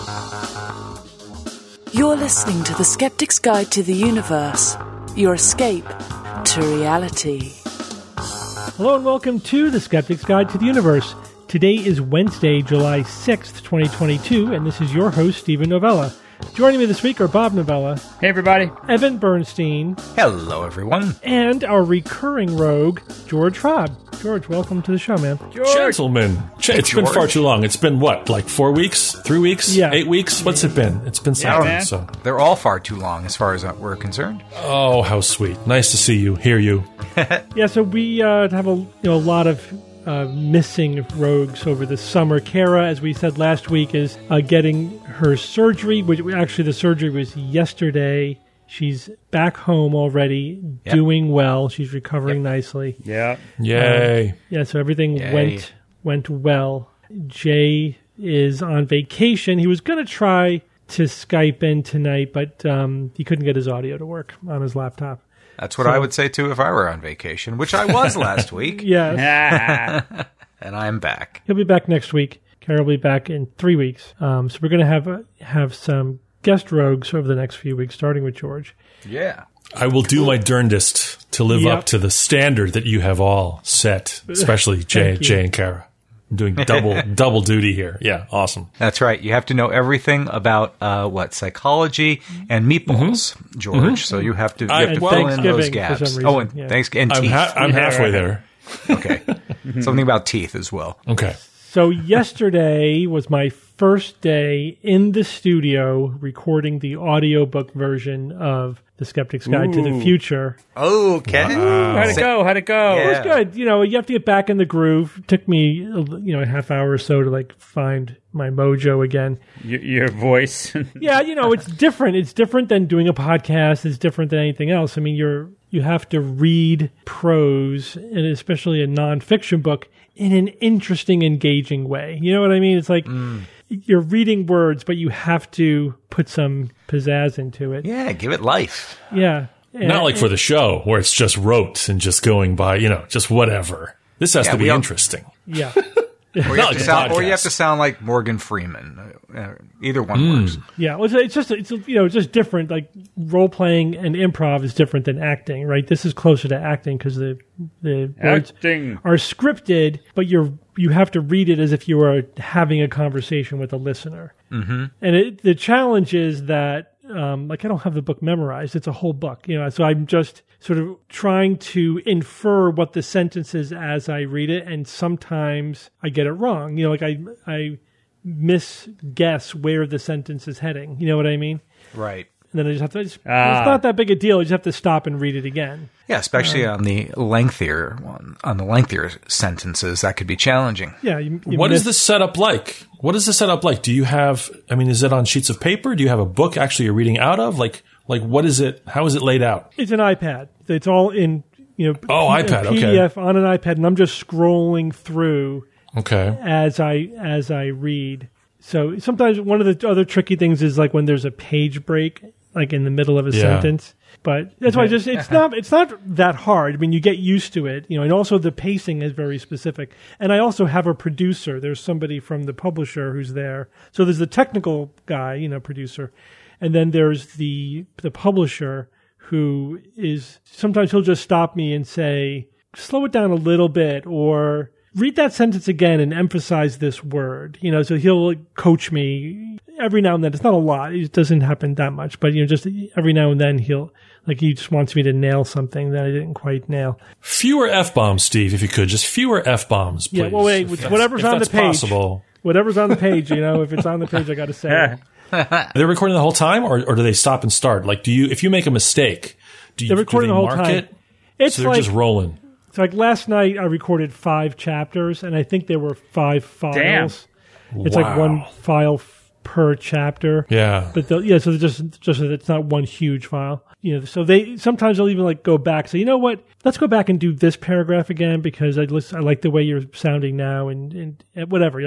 You're listening to The Skeptic's Guide to the Universe, your escape to reality. Hello and welcome to The Skeptic's Guide to the Universe. Today is Wednesday, July 6th, 2022, and this is your host, Stephen Novella. Joining me this week are Bob Novella. Hey, everybody. Evan Bernstein. Hello, everyone. And our recurring rogue, George Robb. George, welcome to the show, man. George. Gentlemen. It's been far too long. It's been what, like 4 weeks? 3 weeks? Yeah. 8 weeks? What's it been? It's been something. man. So. They're all far too long as far as we're concerned. Oh, how sweet. Nice to see you, hear you. Yeah, so we have a lot of missing rogues over the summer. Kara, as we said last week, is getting her surgery, which actually the surgery was yesterday. She's back home already, doing well. She's recovering nicely. Yeah. Yay. So everything Yay. went well. Jay is on vacation. He was going to try to Skype in tonight, but he couldn't get his audio to work on his laptop. That's what I would say, too, if I were on vacation, which I was last week. Yes. And I'm back. He'll be back next week. Kara will be back in 3 weeks. So we're going to have some guest rogues over the next few weeks, starting with George. Yeah. I will do my darndest to live up to the standard that you have all set, especially Jay and Kara. I'm doing double duty here. Yeah, awesome. That's right. You have to know everything about, psychology and meatballs, George. So you have to fill in those gaps. For some reason. Oh, and Thanksgiving and teeth. I'm halfway there. Okay. Something about teeth as well. Okay. So yesterday was my first day in the studio recording the audiobook version of The Skeptic's Guide to the Future. Okay. How'd it go? Yeah. It was good. You have to get back in the groove. It took me, a half hour or so to find my mojo again. Your voice. Yeah, it's different. It's different than doing a podcast. It's different than anything else. I mean, you have to read prose, and especially a nonfiction book, in an interesting, engaging way. You know what I mean? It's like you're reading words, but you have to put some pizzazz into it. Yeah, give it life. Yeah. Not like for the show, where it's just rote and just going by, just whatever. This has to be interesting. Yeah. Or you have to sound like Morgan Freeman. Either one works. Yeah, well, it's just different. Like role playing and improv is different than acting, right? This is closer to acting because the words are scripted, but you have to read it as if you were having a conversation with a listener. Mm-hmm. And the challenge is that I don't have the book memorized. It's a whole book, so I'm just sort of trying to infer what the sentence is as I read it. And sometimes I get it wrong. I misguess where the sentence is heading. You know what I mean? Right. And then I just have to, it's not that big a deal. You just have to stop and read it again. Yeah, especially on the lengthier sentences, that could be challenging. Yeah. What is the setup like? What is the setup like? Do you have, is it on sheets of paper? Do you have a book actually you're reading out of? Like what is it? How is it laid out? It's an iPad. It's all in, iPad, PDF on an iPad, and I'm just scrolling through as I read. So sometimes one of the other tricky things is when there's a page break, in the middle of a sentence. But that's why it's not that hard. I mean, you get used to it, and also the pacing is very specific. And I also have a producer. There's somebody from the publisher who's there. So there's the technical guy, producer, and then there's the publisher who is sometimes he'll just stop me and say, slow it down a little bit, or read that sentence again and emphasize this word. So he'll coach me every now and then. It's not a lot. It doesn't happen that much, but just every now and then he just wants me to nail something that I didn't quite nail. Fewer F-bombs, Steve, if you could. Just fewer F-bombs, please. Yeah, well, wait, whatever's on the page. Possible. Whatever's on the page, if it's on the page, I got to say it. They're recording the whole time, or do they stop and start? If you make a mistake, they're recording the whole time. It? So they're just rolling. So last night I recorded 5 chapters, and I think there were 5 files. Damn. It's one file per chapter. Yeah. But so just so that it's not one huge file. So sometimes they'll even go back. So you know what? Let's go back and do this paragraph again because I like the way you're sounding now and whatever.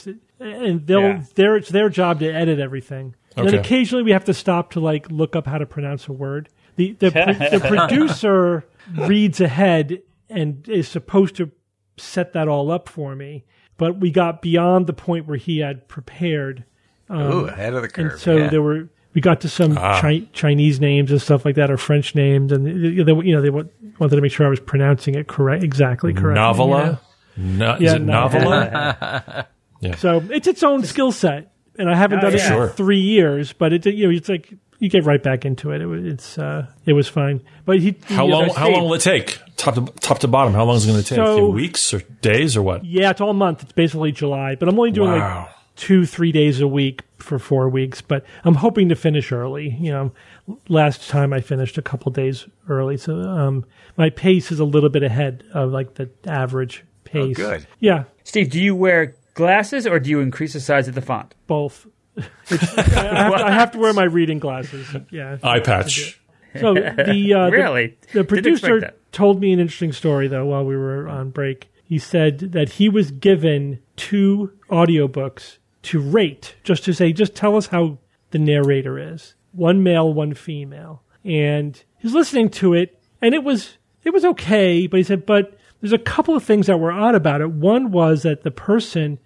It's their job to edit everything. And then occasionally we have to stop to look up how to pronounce a word. The producer reads ahead and is supposed to set that all up for me. But we got beyond the point where he had prepared Ahead of the curve. And so we got to some Chinese names and stuff like that, or French names, and they wanted to make sure I was pronouncing it exactly correctly. Novola? Is it Novola? Yeah. So it's its own skill set, and I haven't done it for 3 years, but it's like you get right back into it. It was fine. But how long will it take? Top to bottom, how long is it going to take? A few weeks or days or what? Yeah, it's all month. It's basically July, but I'm only doing like 2-3 days a week for 4 weeks. But I'm hoping to finish early. Last time I finished a couple days early, so my pace is a little bit ahead of like the average pace. Oh, good. Yeah. Steve, do you wear glasses or do you increase the size of the font? Both. I have to wear my reading glasses. Yeah. Eye patch. So really? The producer told me an interesting story, though, while we were on break. He said that he was given 2 audiobooks to rate, just tell us how the narrator is. One male, one female. And he's listening to it, and it was okay, but he said, but there's a couple of things that were odd about it. One was that the person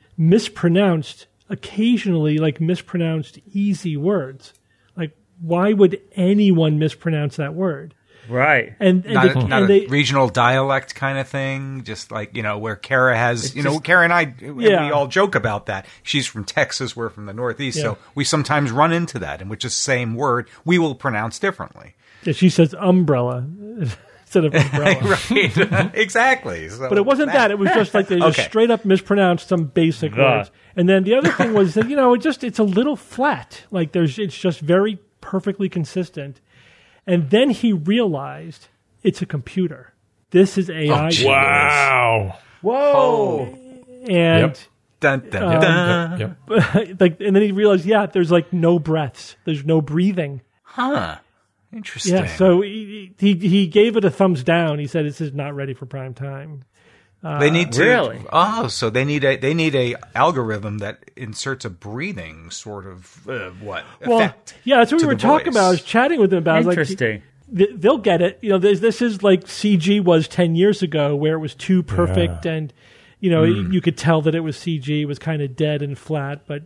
occasionally mispronounced easy words. Like, why would anyone mispronounce that word? Right. And not a regional dialect kind of thing, just like, where Kara has, Kara and I, we all joke about that. She's from Texas, we're from the Northeast, so we sometimes run into that, in which the same word we will pronounce differently. Yeah, she says umbrella instead of umbrella. Right, exactly. So but it wasn't that. It was just like they just straight up mispronounced some basic words. And then the other thing was that, it's a little flat. Like it's just very perfectly consistent. And then he realized it's a computer. This is AI. Oh, wow. Whoa. And dun, dun, dun. And then he realized, there's like no breaths. There's no breathing. Huh. Interesting. Yeah, so he gave it a thumbs down. He said this is not ready for prime time. They need to really. So they need a algorithm that inserts a breathing sort of effect. Yeah, that's what we were talking about. I was chatting with them about. Interesting. They'll get it. This is like CG was 10 years ago, where it was too perfect, and you could tell that it was CG. It was kind of dead and flat, but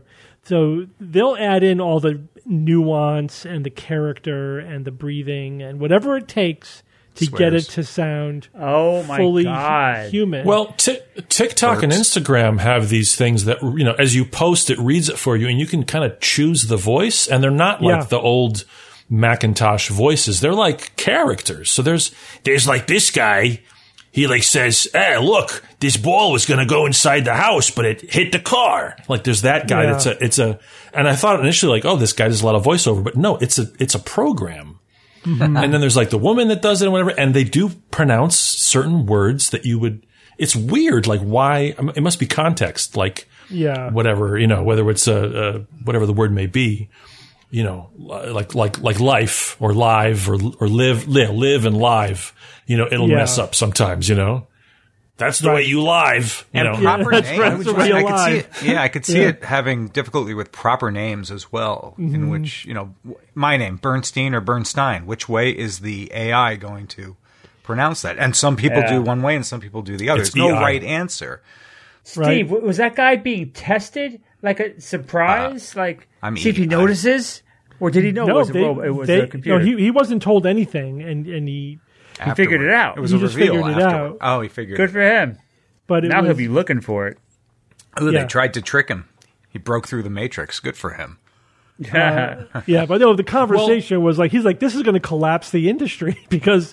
so they'll add in all the nuance and the character and the breathing and whatever it takes to get it to sound fully human. Well, TikTok and Instagram have these things that, as you post, it reads it for you, and you can kind of choose the voice, and they're not like the old Macintosh voices. They're like characters. So there's like this guy, he like says, hey, look, this ball was going to go inside the house, but it hit the car. Like there's that guy and I thought initially like, oh, this guy does a lot of voiceover, but no, it's a program. Mm-hmm. And then there's like the woman that does it and whatever, and they do pronounce certain words that it's weird. Like why? It must be context. Like whatever, whether it's whatever the word may be, like life or live or live and live. It'll mess up sometimes. That's the way you live. And proper names. I could see it having difficulty with proper names as well, in which, my name, Bernstein or Bernstein, which way is the AI going to pronounce that? And some people do one way and some people do the other. There's no right answer. Steve, was that guy being tested? Like a surprise? See if he notices? Or did he know it was a computer? No, he wasn't told anything, and he figured it out. It was a reveal afterward. Oh, he figured it out. Good for him. But now he'll be looking for it. Oh, they tried to trick him. He broke through the matrix. Good for him. But no, the conversation was like, he's like, this is going to collapse the industry because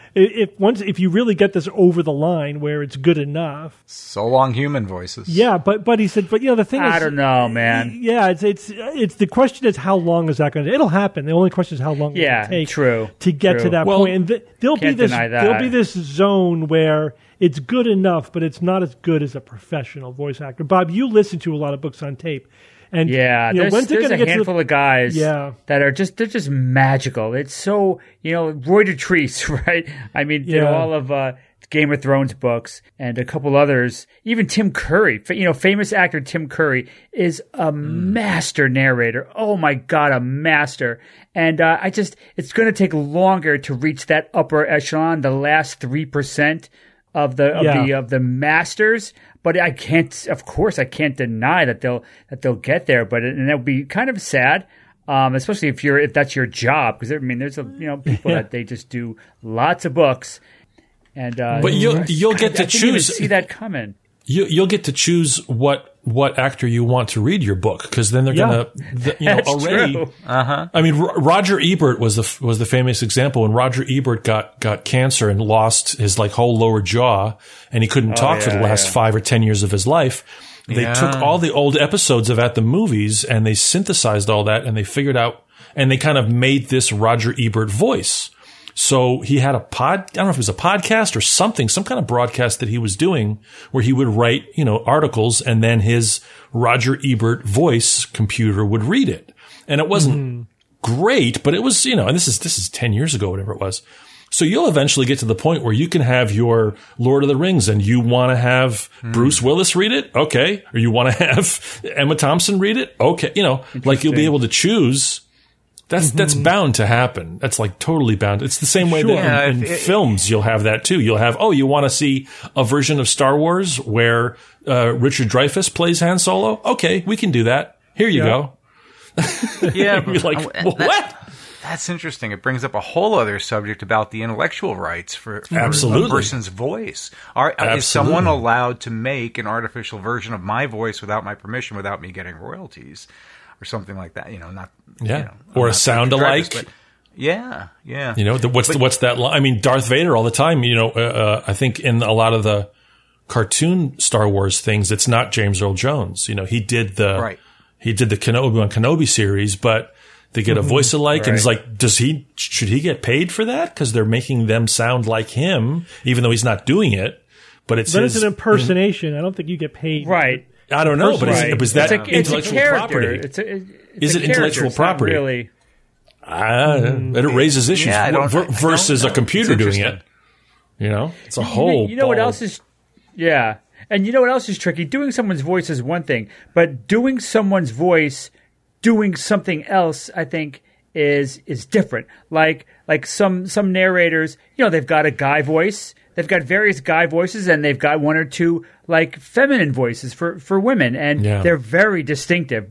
if you really get this over the line where it's good enough. So long, human voices. Yeah, but he said, but the thing is, I don't know, man. Yeah, it's the question is how long is that going to? It'll happen. The only question is how long will it take to get to that point. And there'll be this zone where it's good enough, but it's not as good as a professional voice actor. Bob, you listen to a lot of books on tape. And there's a handful of guys that are they're just magical. It's so, Roy Dotrice, right? I mean, all of Game of Thrones books and a couple others. Even Tim Curry, famous actor Tim Curry is a master narrator. Oh my God, a master. And it's going to take longer to reach that upper echelon, the last 3% of the masters. But I can't, of course, I can't deny that they'll get there. But and that would be kind of sad, especially if that's your job. Because I mean, there's people that they just do lots of books, and but you'll get to choose. See that coming. You'll get to choose what actor you want to read your book, because then they're gonna already. True. I mean, Roger Ebert was the famous example. When Roger Ebert got cancer and lost his whole lower jaw, and he couldn't talk for the last 5 or 10 years of his life. They took all the old episodes of At the Movies and they synthesized all that, and they figured out, and they kind of made this Roger Ebert voice. So he had I don't know if it was a podcast or something, some kind of broadcast that he was doing where he would write, articles, and then his Roger Ebert voice computer would read it. And it wasn't great, but it was, and this is 10 years ago, whatever it was. So you'll eventually get to the point where you can have your Lord of the Rings and you want to have Bruce Willis read it. Okay. Or you want to have Emma Thompson read it. Okay. You'll be able to choose. That's bound to happen. That's totally bound. It's the same way that in films you'll have that too. You'll have, you want to see a version of Star Wars where Richard Dreyfuss plays Han Solo? Okay, we can do that. Here you go. Yeah. But you're what? That's interesting. It brings up a whole other subject about the intellectual rights for a person's voice. Is someone allowed to make an artificial version of my voice without my permission, without me getting royalties? Or something like that, or a sound alike. Yeah. What's that line? I mean, Darth Vader all the time. I think in a lot of the cartoon Star Wars things, it's not James Earl Jones. He did the Obi-Wan Kenobi series, but they get a voice alike, and it's should he get paid for that? Because they're making them sound like him, even though he's not doing it. But it's an impersonation. I don't think you get paid. Right. I don't know, but is that intellectual property? Is it intellectual property? Really. It raises issues versus a computer doing it. It's a whole. What else is? Yeah, and what else is tricky? Doing someone's voice is one thing, but doing someone's voice, doing something else, I think is different. Like some narrators, they've got a guy voice. They've got various guy voices, and they've got one or two feminine voices for women, and they're very distinctive,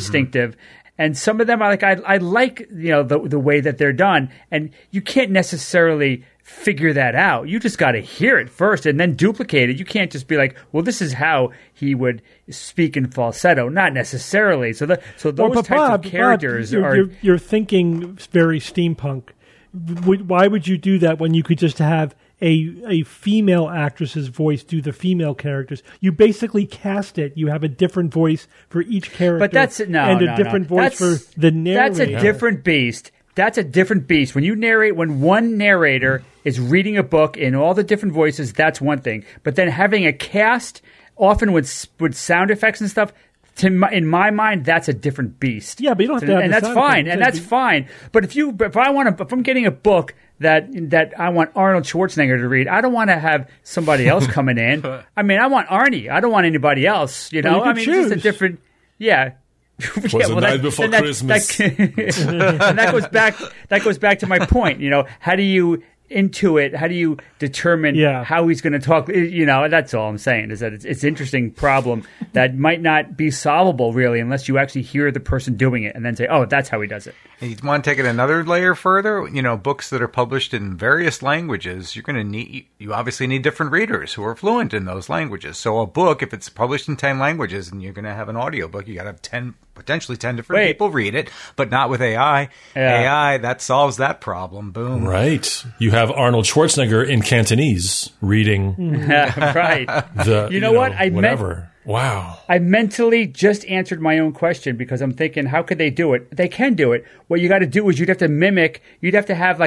And some of them are I like the way that they're done, and you can't necessarily figure that out. You just got to hear it first and then duplicate it. You can't just be well, this is how he would speak in falsetto. Not necessarily. So those types of characters you're thinking very steampunk. Why would you do that when you could just have a female actress's voice do the female characters? You basically cast it. You have a different voice for each character. But that's different voice for the narrator. That's a different beast. That's a different beast. When one narrator is reading a book in all the different voices, that's one thing. But then having a cast, often with sound effects and stuff, in my mind, that's a different beast. Yeah, but you don't have to have and that's fine. And that's fine. But if I'm getting a book that I want Arnold Schwarzenegger to read, I don't want to have somebody else coming in. I mean, I want Arnie. I don't want anybody else. I mean, choose. It's just a different. Yeah. Was the night before Christmas. And that goes back to my point. How do you intuit? How do you determine how he's going to talk? That's all I'm saying is that it's an interesting problem that might not be solvable really unless you actually hear the person doing it and then say, oh, that's how he does it. You want to take it another layer further? Books that are published in various languages, you obviously need different readers who are fluent in those languages. So a book, if it's published in 10 languages and you're going to have an audiobook, you got to have potentially 10 different people read it, but not with AI. Yeah. AI, that solves that problem. Boom. Right. You have Arnold Schwarzenegger in Cantonese reading. Right. Whatever. Wow. I mentally just answered my own question because I'm thinking, how could they do it? They can do it. What you got to do is you'd have to have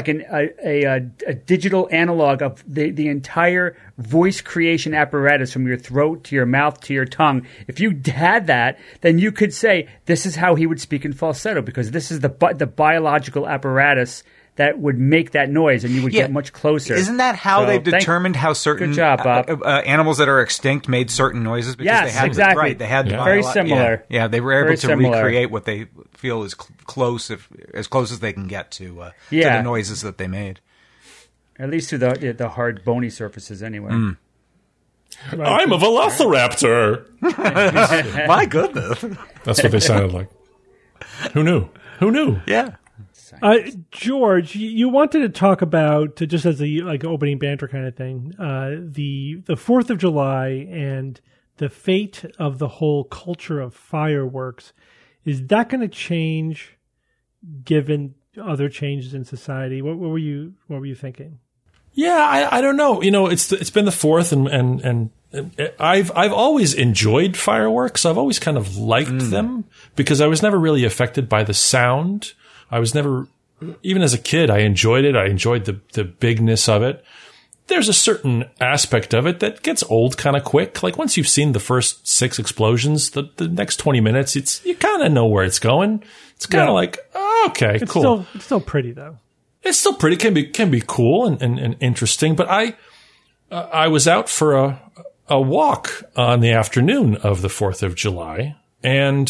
a digital analog of the entire voice creation apparatus from your throat to your mouth to your tongue. If you had that, then you could say, this is how he would speak in falsetto because this is the biological apparatus that would make that noise, and you would get much closer. Isn't that how they've determined how certain good job, Bob. Animals that are extinct made certain noises? Because they had exactly. They had very similar. Yeah, they were able to recreate what they feel is close as they can get to the noises that they made. At least to the hard, bony surfaces, anyway. Right. I'm a velociraptor. My goodness. That's what they sounded like. Who knew? Yeah. George, you wanted to talk about, just as a opening banter kind of thing, the 4th of July and the fate of the whole culture of fireworks. Is that going to change given other changes in society? What were you thinking? Yeah, I don't know. It's been the 4th and I've always enjoyed fireworks. I've always kind of liked them because I was never really affected by the sound. I was never, even as a kid, I enjoyed it. I enjoyed the bigness of it. There's a certain aspect of it that gets old kind of quick. Like once you've seen the first 6 explosions, the next 20 minutes, you kind of know where it's going. It's kind of like, okay, cool. It's still pretty though. It's still pretty. Can be cool and interesting. But I was out for a walk on the afternoon of the 4th of July, and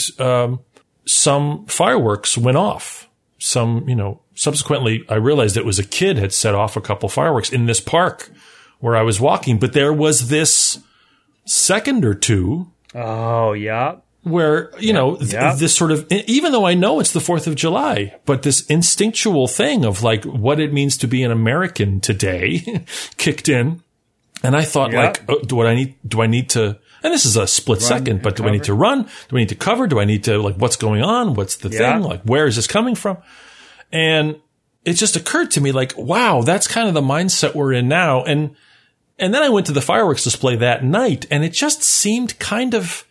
some fireworks went off. Subsequently, I realized it was a kid had set off a couple fireworks in this park where I was walking. But there was this second or two. Oh, yeah. Where, this sort of, even though I know it's the 4th of July, but this instinctual thing of like what it means to be an American today kicked in. And I thought do I need to, and this is a split second, but do I need to run? Do I need to cover? Do I need to what's going on? What's the thing? Like, where is this coming from? And it just occurred to me wow, that's kind of the mindset we're in now. And then I went to the fireworks display that night and it just seemed kind of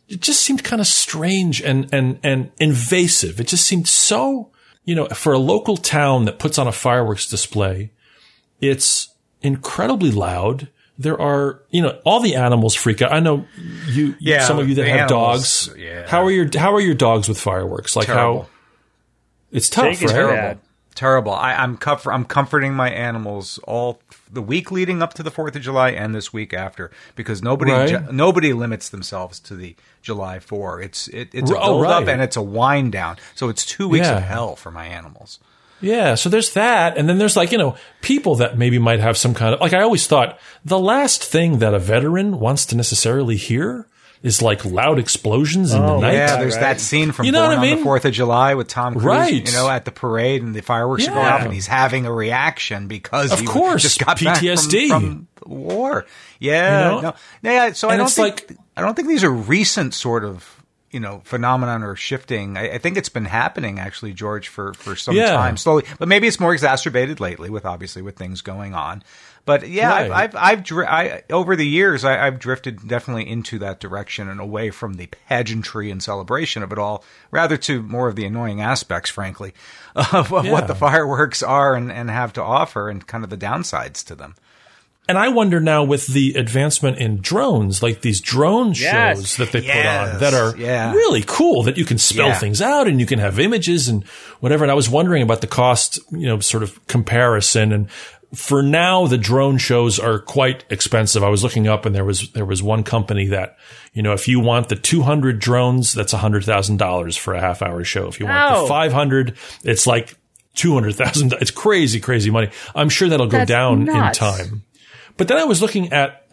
strange and invasive. It just seemed so, for a local town that puts on a fireworks display, it's incredibly loud. There are, all the animals freak out. I know some of you that have dogs. Yeah. How are your dogs with fireworks? Terrible. It's tough, right? Terrible. I'm comforting my animals all the week leading up to the 4th of July and this week after because nobody limits themselves to the July 4. It's a build up and it's a wind down. So it's 2 weeks of hell for my animals. Yeah, so there's that, and then there's people that maybe might have some kind of, I always thought, the last thing that a veteran wants to necessarily hear is loud explosions in the night. Yeah, there's that scene from Born on the 4th of July with Tom Cruise, at the parade and the fireworks are going off and he's having a reaction because he just got PTSD back from the war. Yeah. So I don't think these are recent sort of phenomenon or shifting. I think it's been happening actually, George, for some time slowly, but maybe it's more exacerbated lately with things going on. But I've over the years I've drifted definitely into that direction and away from the pageantry and celebration of it all, rather to more of the annoying aspects, frankly, of what the fireworks are and have to offer and kind of the downsides to them. And I wonder now with the advancement in drones, these drone shows that they put on that are really cool, that you can spell things out and you can have images and whatever. And I was wondering about the cost, sort of comparison. And for now, the drone shows are quite expensive. I was looking up and there was one company that, if you want the 200 drones, that's $100,000 for a half-hour show. If you want the 500, it's $200,000. It's crazy, crazy money. I'm sure that'll go down in time. But then I was looking at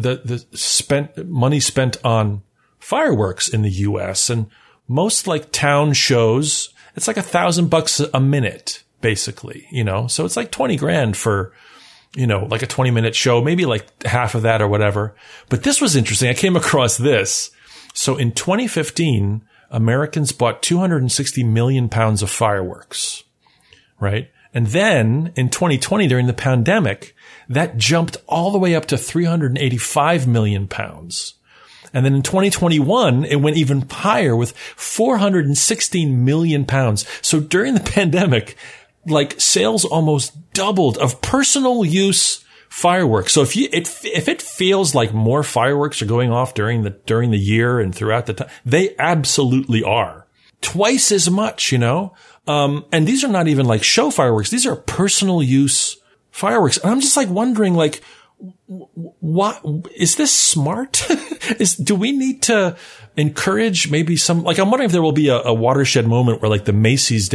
the money spent on fireworks in the U.S. and most town shows, it's $1,000 a minute, basically, so it's $20,000 for, a 20-minute show, maybe half of that or whatever. But this was interesting. I came across this. So in 2015, Americans bought 260 million pounds of fireworks, right? And then in 2020, during the pandemic, that jumped all the way up to 385 million pounds. And then in 2021, it went even higher with 416 million pounds. So during the pandemic, sales almost doubled of personal use fireworks. So if it feels like more fireworks are going off during the year and throughout the time, they absolutely are. Twice as much, and these are not even show fireworks. These are personal use fireworks. And I'm just wondering, what is this smart? Do we need to encourage maybe some, I'm wondering if there will be a watershed moment where Macy's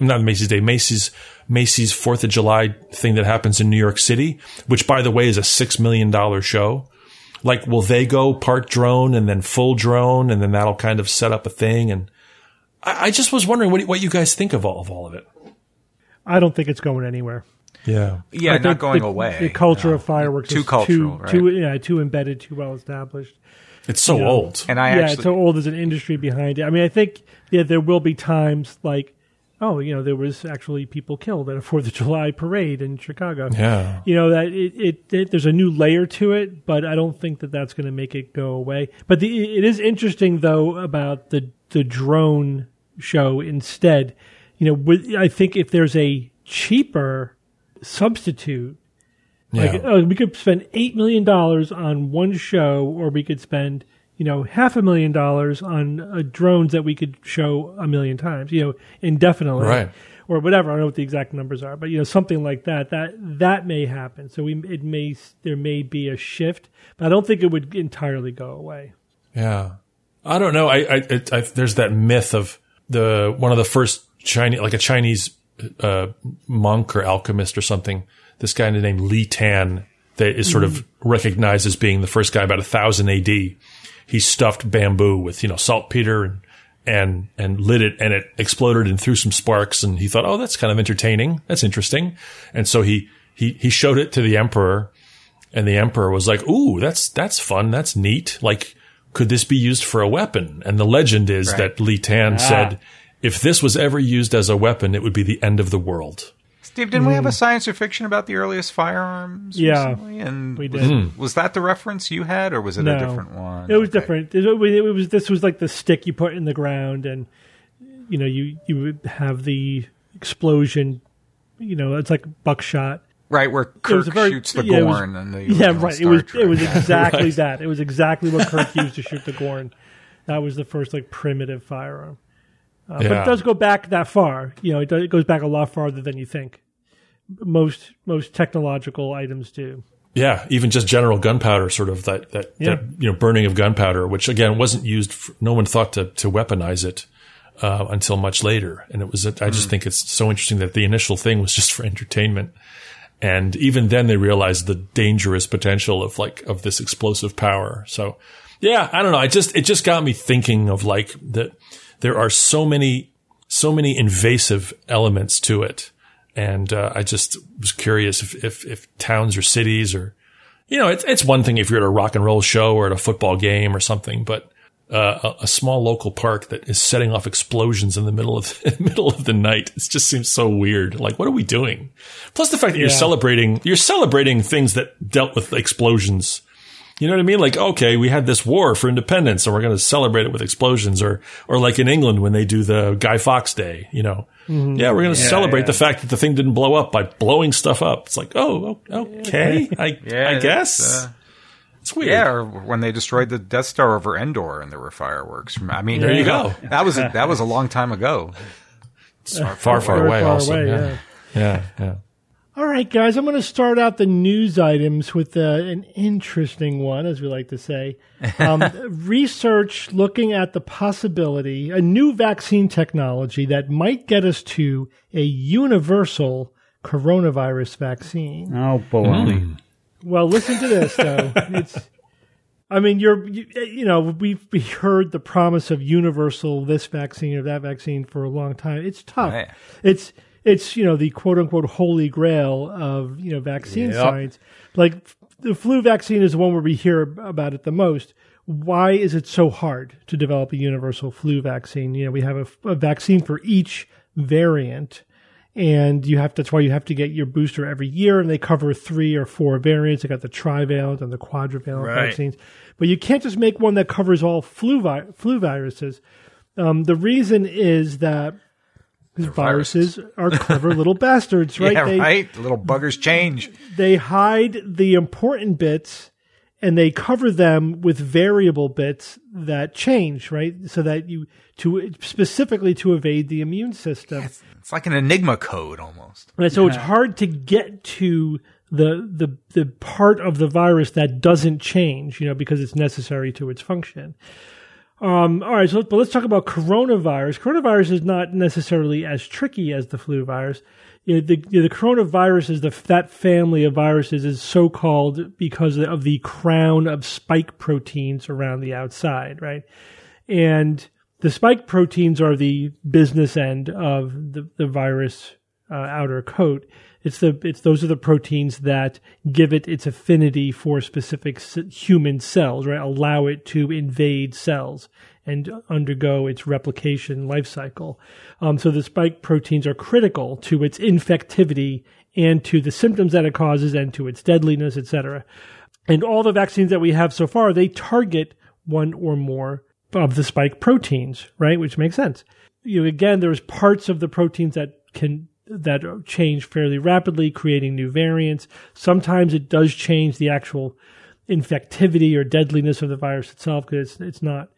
4th of July thing that happens in New York City, which by the way is a $6 million show, Like, will they go part drone and then full drone, and then that'll kind of set up a thing? And I just was wondering what you guys think of all of it. I don't think it's going anywhere. Yeah. Yeah, not going away. The culture of fireworks too is cultural, right? too embedded, too well established. It's so old. And it's so old. There's an industry behind it. I mean, I think there will be times like, there was actually people killed at a 4th of July parade in Chicago. Yeah. That there's a new layer to it, but I don't think that that's going to make it go away. But it is interesting, though, about the drone show instead. I think if there's a cheaper substitute, we could spend $8 million on one show, or we could spend $500,000 on drones that we could show 1 million times, indefinitely, right, or whatever. I don't know what the exact numbers are, but something like that may happen. So there may be a shift, but I don't think it would entirely go away. Yeah, I don't know. I there's that myth of one of the first Chinese monk or alchemist or something. This guy named Li Tan that is sort of recognized as being the first guy about 1000 AD. He stuffed bamboo with, saltpeter and lit it, and it exploded and threw some sparks. And he thought, oh, that's kind of entertaining. That's interesting. And so he showed it to the emperor, and the emperor was like, ooh, that's fun. That's neat. Like, could this be used for a weapon? And the legend is that Li Tan said, if this was ever used as a weapon, it would be the end of the world. Steve, didn't we have a science fiction about the earliest firearms recently? And we did. Was that the reference you had, or was it a different one? It was different. This was like the stick you put in the ground, and you would have the explosion. It's like buckshot. Right, where Kirk shoots the Gorn. Right. It was exactly that. It was exactly what Kirk used to shoot the Gorn. That was the first primitive firearm. But it does go back that far. It goes back a lot farther than you think. Most technological items do. Yeah, even just general gunpowder, sort of that burning of gunpowder, which again wasn't used. No one thought to weaponize it until much later, and it was. I just think it's so interesting that the initial thing was just for entertainment, and even then they realized the dangerous potential of this explosive power. So, yeah, I don't know. It just got me thinking of that. There are so many invasive elements to it. And I just was curious if towns or cities or, it's one thing if you're at a rock and roll show or at a football game or something, but a small local park that is setting off explosions in the middle of the night, it just seems so weird. Like, what are we doing? Plus the fact that you're celebrating things that dealt with explosions. You know what I mean? Like, okay, we had this war for independence and we're going to celebrate it with explosions, or like in England when they do the Guy Fawkes Day, Mm-hmm. Yeah, we're going to celebrate the fact that the thing didn't blow up by blowing stuff up. It's like, oh, okay. I guess. It's weird. Yeah, or when they destroyed the Death Star over Endor and there were fireworks. I mean, there you go. That was a long time ago. It's far away also. Yeah. All right, guys, I'm going to start out the news items with an interesting one, as we like to say. Research looking at the possibility, a new vaccine technology that might get us to a universal coronavirus vaccine. Oh, boy. Well, listen to this, though. We've heard the promise of universal this vaccine or that vaccine for a long time. It's tough. Right. It's the quote unquote holy grail of vaccine science. Like the flu vaccine is the one where we hear about it the most. Why is it so hard to develop a universal flu vaccine? We have a vaccine for each variant, and that's why you have to get your booster every year, and they cover 3 or 4 variants. They got the trivalent and the quadrivalent vaccines, but you can't just make one that covers all flu viruses. The reason is that viruses are clever little bastards, right? Yeah, right. The little buggers change. They hide the important bits and they cover them with variable bits that change, right? So that specifically to evade the immune system. Yeah, it's like an Enigma code almost. Right, so it's hard to get to the part of the virus that doesn't change, because it's necessary to its function. All right, but let's talk about coronavirus. Coronavirus is not necessarily as tricky as the flu virus. The coronavirus is that family of viruses is so called because of the crown of spike proteins around the outside, right? And the spike proteins are the business end of the virus outer coat. Those are the proteins that give it its affinity for specific human cells, right? Allow it to invade cells and undergo its replication life cycle. So the spike proteins are critical to its infectivity and to the symptoms that it causes and to its deadliness, etc. And all the vaccines that we have so far, they target one or more of the spike proteins, right? Which makes sense. Again, there's parts of the proteins that change fairly rapidly, creating new variants. Sometimes it does change the actual infectivity or deadliness of the virus itself because it's not,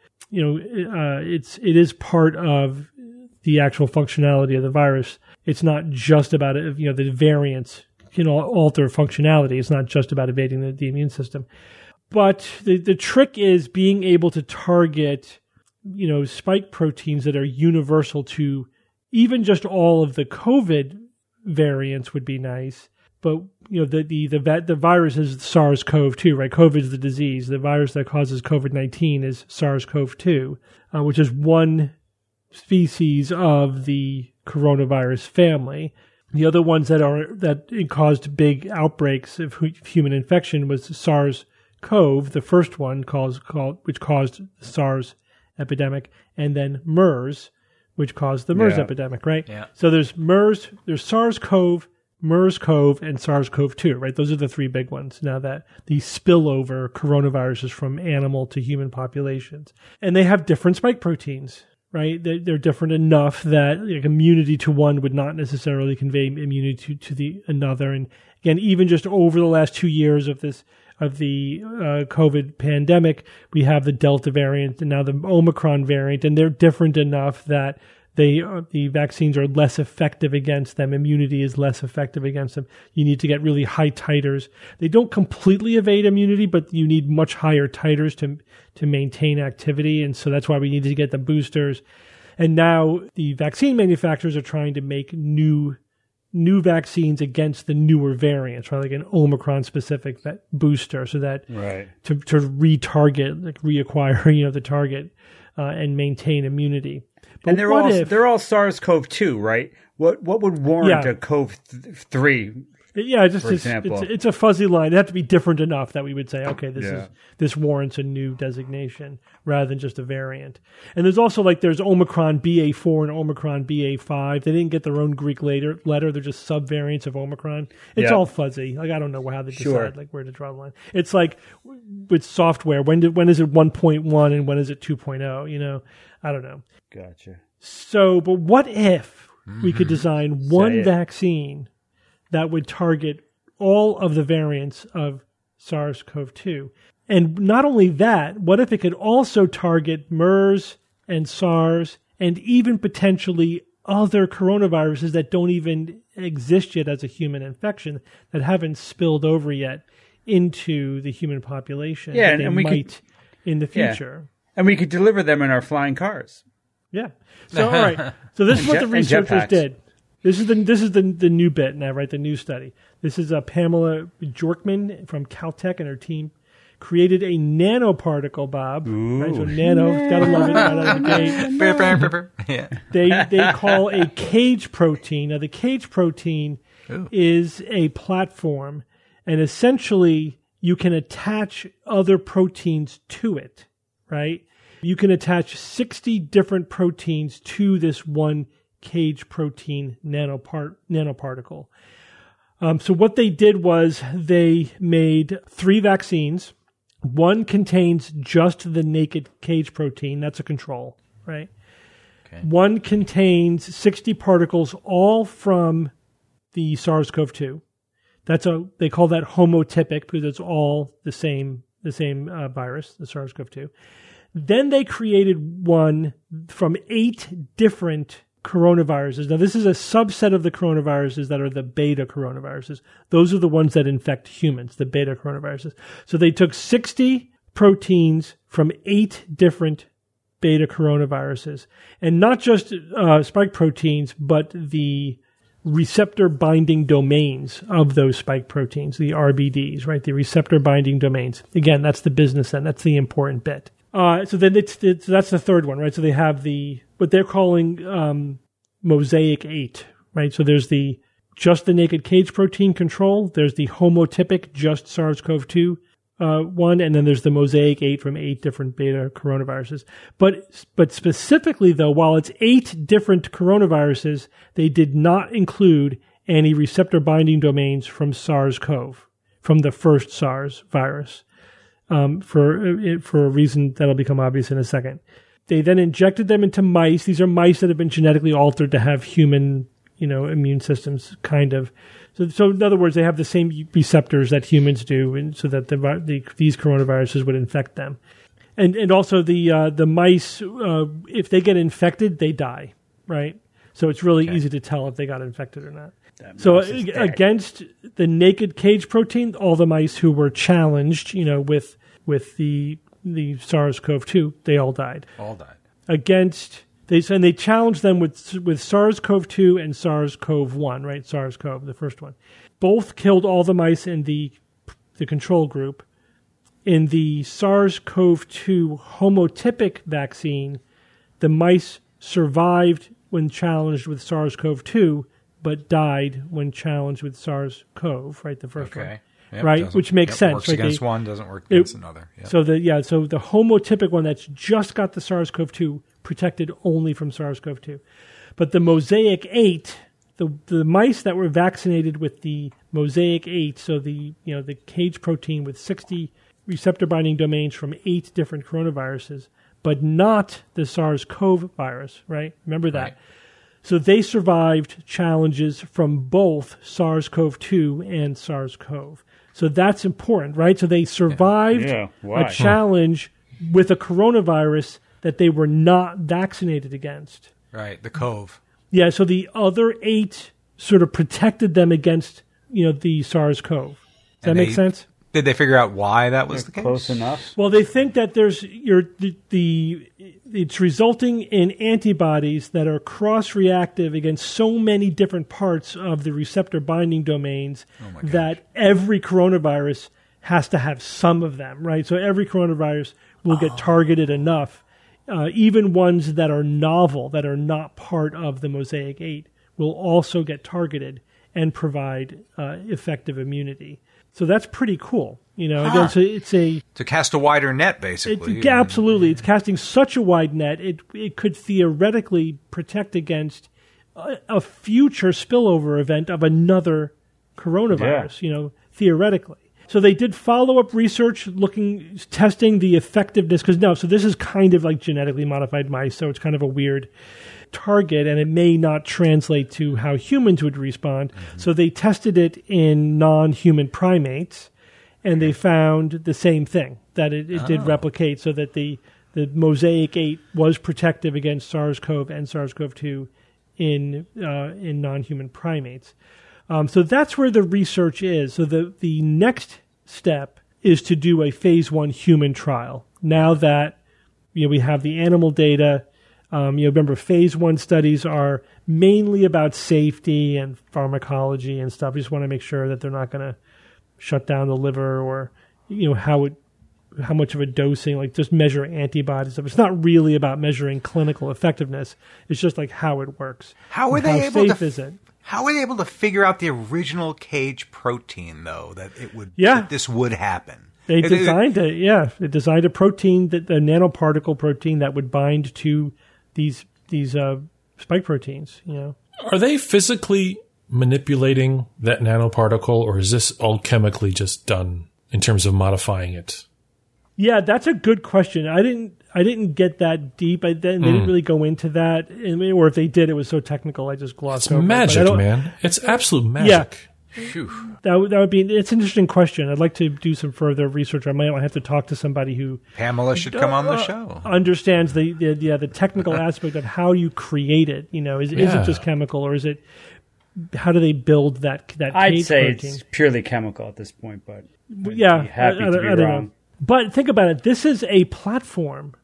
it is part of the actual functionality of the virus. It's not just about it. The variants can alter functionality. It's not just about evading the immune system. But the trick is being able to target, spike proteins that are universal to even just all of the COVID variants would be nice, but the virus is SARS-CoV-2, right? COVID is the disease. The virus that causes COVID-19 is SARS-CoV-2, which is one species of the coronavirus family. The other ones that caused big outbreaks of human infection was SARS-CoV, the first one which caused the SARS epidemic, and then MERS, which caused the MERS epidemic, right? Yeah. So there's MERS, there's SARS-CoV, MERS-CoV, and SARS-CoV-2, right? Those are the three big ones. Now that the spillover coronaviruses from animal to human populations. And they have different spike proteins, right? They're different enough that immunity to one would not necessarily convey immunity to the another. And again, even just over the last 2 years of the COVID pandemic, we have the Delta variant and now the Omicron variant, and they're different enough that the vaccines are less effective against them. Immunity is less effective against them. You need to get really high titers. They don't completely evade immunity, but you need much higher titers to maintain activity, and so that's why we need to get the boosters. And now the vaccine manufacturers are trying to make new vaccines against the newer variants, right? Like an Omicron-specific booster, so that to retarget, like reacquire, the target and maintain immunity. But and they're all SARS-CoV-2, right? What would warrant a CoV-3? Yeah, it's a fuzzy line. It'd have to be different enough that we would say, okay, this warrants a new designation rather than just a variant. And there's also there's Omicron BA4 and Omicron BA5. They didn't get their own Greek letter. They're just subvariants of Omicron. It's all fuzzy. I don't know how they decide where to draw the line. It's like with software. When is it 1.1 and when is it 2.0? I don't know. Gotcha. So, but what if we could design one vaccine that would target all of the variants of SARS-CoV-2? And not only that, what if it could also target MERS and SARS and even potentially other coronaviruses that don't even exist yet as a human infection, that haven't spilled over yet into the human population? Yeah, and we might in the future. Yeah. And we could deliver them in our flying cars. Yeah. So, all right. So this is what the researchers did. This is the new bit now, right? The new study. This is Pamela Bjorkman from Caltech and her team created a nanoparticle, Bob. Ooh. Right? So nano, gotta love it right out of the gate. Yeah. They call a cage protein. Now the cage protein is a platform, and essentially you can attach other proteins to it, right? You can attach 60 different proteins to this one cage protein nanoparticle. So what they did was they made 3 vaccines. One contains just the naked cage protein. That's a control, right? Okay. One contains 60 particles, all from the SARS-CoV-2. They call that homotypic because it's all the same virus, the SARS-CoV-2. Then they created one from 8 different coronaviruses. Now, this is a subset of the coronaviruses that are the beta coronaviruses. Those are the ones that infect humans, the beta coronaviruses. So they took 60 proteins from 8 different beta coronaviruses, and not just spike proteins, but the receptor binding domains of those spike proteins, the RBDs, right? The receptor binding domains. Again, that's the business end. That's the important bit. So then so that's the third one, right? So they have what they're calling Mosaic 8, right? So there's just the naked cage protein control. There's the homotypic just SARS-CoV-2 one, and then there's the Mosaic 8 from 8 different beta coronaviruses. But specifically, though, while it's 8 different coronaviruses, they did not include any receptor binding domains from SARS-CoV, from the first SARS virus, for a reason that'll become obvious in a second. They then injected them into mice. These are mice that have been genetically altered to have human, immune systems, kind of. So in other words, they have the same receptors that humans do, and so that these coronaviruses would infect them. And also the mice, if they get infected, they die, right? So it's really easy to tell if they got infected or not. So against the naked cage protein, all the mice who were challenged, with the SARS-CoV-2, they all died. They challenged them with SARS-CoV-2 and SARS-CoV-1, right? SARS-CoV, the first one. Both killed all the mice in the control group. In the SARS-CoV-2 homotypic vaccine, the mice survived when challenged with SARS-CoV-2, but died when challenged with SARS-CoV, right? The first one. Yep, right, which makes sense. Works against one, doesn't work against another. Yep. So the homotypic one that's just got the SARS-CoV-2 protected only from SARS-CoV-2, but the Mosaic 8, the mice that were vaccinated with the Mosaic 8, so the cage protein with 60 receptor binding domains from 8 different coronaviruses, but not the SARS-CoV virus, right? Remember that. Right. So they survived challenges from both SARS-CoV-2 and SARS-CoV. So that's important, right? So they survived a challenge with a coronavirus that they were not vaccinated against. Right, the CoV. Yeah, so the other 8 sort of protected them against, the SARS-CoV. Does that make sense? Did they figure out why that was the case? Close enough. Well, they think that it's resulting in antibodies that are cross-reactive against so many different parts of the receptor binding domains that every coronavirus has to have some of them, right? So every coronavirus will get targeted enough. Even ones that are novel, that are not part of the Mosaic 8, will also get targeted and provide effective immunity. So that's pretty cool. Again, so it's to cast a wider net, basically. Absolutely. It's casting such a wide net, it could theoretically protect against a future spillover event of another coronavirus, theoretically. So they did follow-up research testing the effectiveness, so this is kind of like genetically modified mice, so it's kind of a weird target, and it may not translate to how humans would respond. Mm-hmm. So they tested it in non-human primates, and they found the same thing, that it did replicate, so that the Mosaic 8 was protective against SARS-CoV and SARS-CoV-2 in non-human primates. So that's where the research is. So the next step is to do a phase 1 human trial. Now that we have the animal data, remember phase 1 studies are mainly about safety and pharmacology and stuff. You just want to make sure that they're not going to shut down the liver or how much of a dosing, like just measure antibodies. It's not really about measuring clinical effectiveness. It's just like how it works. How are they able to figure out the original cage protein, though, that this would happen? They designed a protein, the nanoparticle protein that would bind to these spike proteins. Are they physically manipulating that nanoparticle, or is this all chemically just done in terms of modifying it? Yeah, that's a good question. I didn't get that deep. They didn't really go into that, or if they did, it was so technical. I just glossed over. It's magic, man. It's absolute magic. Yeah. That would be. It's an interesting question. I'd like to do some further research. I might have to talk to somebody who Pamela should come on the show. Understands the technical aspect of how you create it. Is it just chemical, or is it? How do they build that? I'd say protein? It's purely chemical at this point, but I don't know. But think about it. This is a platform.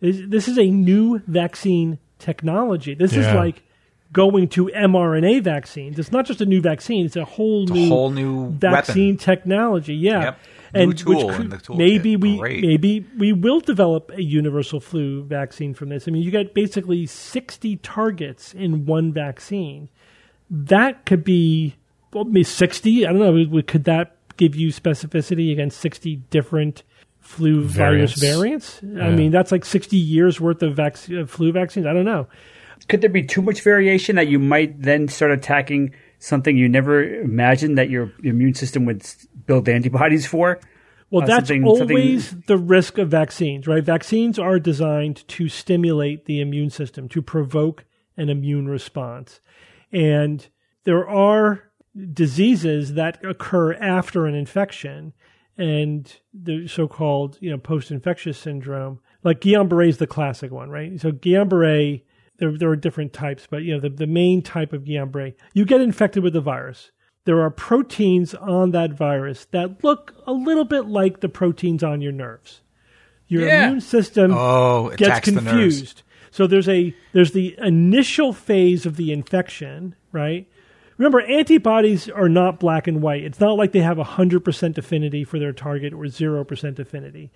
This is a new vaccine technology. This is like going to mRNA vaccines. It's not just a new vaccine; it's a whole new vaccine weapon. Technology. Yeah, yep. New tool in the toolkit. Maybe we will develop a universal flu vaccine from this. I mean, you get basically 60 targets in one vaccine. That could be 60. I don't know. Could that give you specificity against 60 different flu virus variants? Yeah. I mean, that's like 60 years worth of flu vaccines. I don't know. Could there be too much variation that you might then start attacking something you never imagined that your immune system would build antibodies for? Well, that's always the risk of vaccines, right? Vaccines are designed to stimulate the immune system, to provoke an immune response. And there are diseases that occur after an infection, and the so-called, post-infectious syndrome. Like Guillain-Barré is the classic one, right? So Guillain-Barré, there are different types, but the main type of Guillain-Barré, you get infected with the virus. There are proteins on that virus that look a little bit like the proteins on your nerves. Your immune system gets confused. So there's the initial phase of the infection, right? Remember, antibodies are not black and white. It's not like they have 100% affinity for their target or 0% affinity.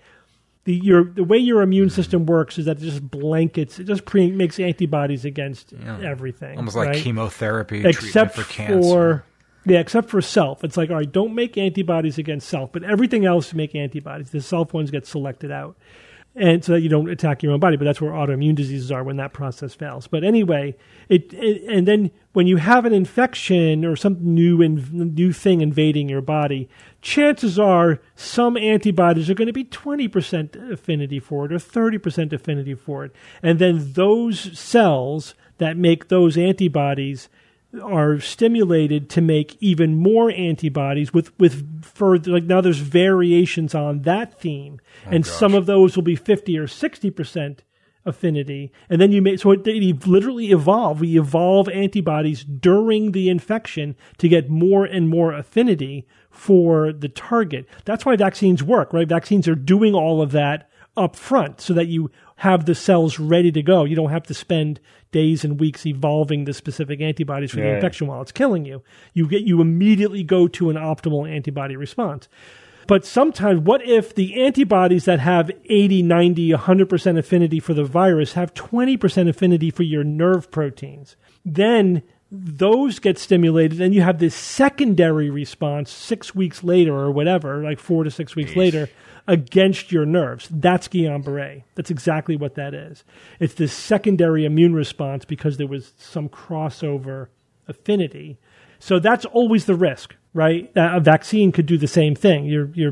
The way your immune system works is that it just blankets, it just makes antibodies against everything. Almost like chemotherapy treatment for cancer. Except for self. It's like, all right, don't make antibodies against self, but everything else make antibodies. The self ones get selected out. And so that you don't attack your own body, but that's where autoimmune diseases are when that process fails. But anyway, and then when you have an infection or some new thing invading your body, chances are some antibodies are going to be 20% affinity for it or 30% affinity for it. And then those cells that make those antibodies are stimulated to make even more antibodies with further, like now there's variations on that theme. Some of those will be 50 or 60% affinity. And then it literally evolve. We evolve antibodies during the infection to get more and more affinity for the target. That's why vaccines work, right? Vaccines are doing all of that up front so that you have the cells ready to go. You don't have to spend days and weeks evolving the specific antibodies for the infection while it's killing you. You immediately go to an optimal antibody response. But sometimes, what if the antibodies that have 80, 90, 100% affinity for the virus have 20% affinity for your nerve proteins? Then those get stimulated, and you have this secondary response 6 weeks later or whatever, like 4 to 6 weeks later, against your nerves. That's Guillain-Barré. That's exactly what that is. It's this secondary immune response because there was some crossover affinity. So that's always the risk, right? A vaccine could do the same thing.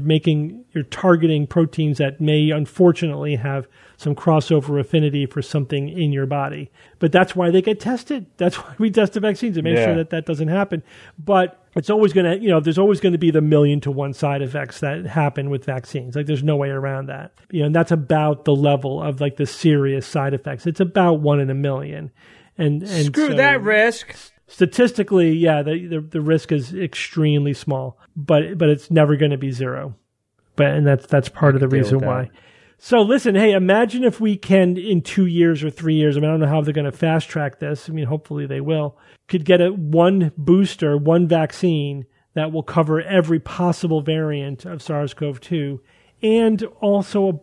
You're targeting proteins that may unfortunately have some crossover affinity for something in your body. But that's why they get tested. That's why we test the vaccines to make sure that doesn't happen. But it's always going to, there's always going to be the 1,000,000 to 1 side effects that happen with vaccines. Like there's no way around that. And that's about the level of like the serious side effects. It's about 1 in 1,000,000. And screw that risk. Statistically, the risk is extremely small, but it's never going to be zero. And that's part of the reason why. So listen, hey, imagine if we can in 2 years or 3 years. I mean, I don't know how they're going to fast track this. I mean, hopefully they will. Could get one booster, one vaccine that will cover every possible variant of SARS-CoV-2, and also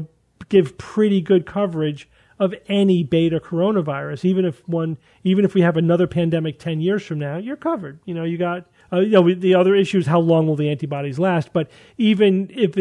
give pretty good coverage of any beta coronavirus. Even if we have another pandemic 10 years from now, you're covered. You got the other issue is how long will the antibodies last. But even if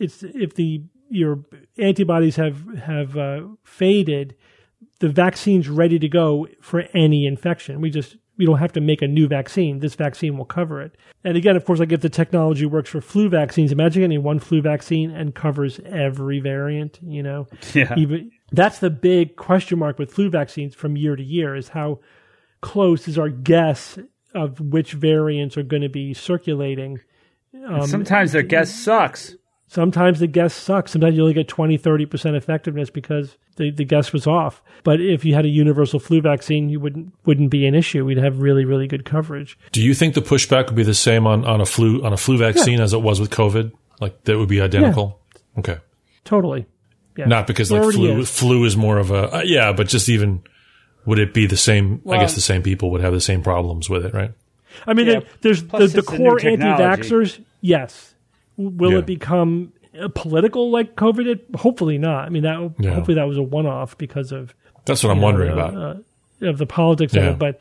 your antibodies have faded, the vaccine's ready to go for any infection. We don't have to make a new vaccine. This vaccine will cover it. And again, of course, like if the technology works for flu vaccines, imagine getting one flu vaccine and covers every variant, Yeah. That's the big question mark with flu vaccines from year to year, is how close is our guess of which variants are going to be circulating. Sometimes their guess sucks. Sometimes the guess sucks. Sometimes you only get 20, 30% effectiveness because the guess was off. But if you had a universal flu vaccine, you wouldn't be an issue. We'd have really, really good coverage. Do you think the pushback would be the same on a flu vaccine as it was with COVID? Like that would be identical? Yeah. Okay. Totally. Yeah. Not because flu is more of a, but just even, would it be the same? Well, I guess the same people would have the same problems with it, right? I mean, there's the core anti-vaxxers. Yes. Will it become political like COVID did? Hopefully not. I mean, hopefully that was a one-off because of. That's what I'm wondering about. Of the politics of it, but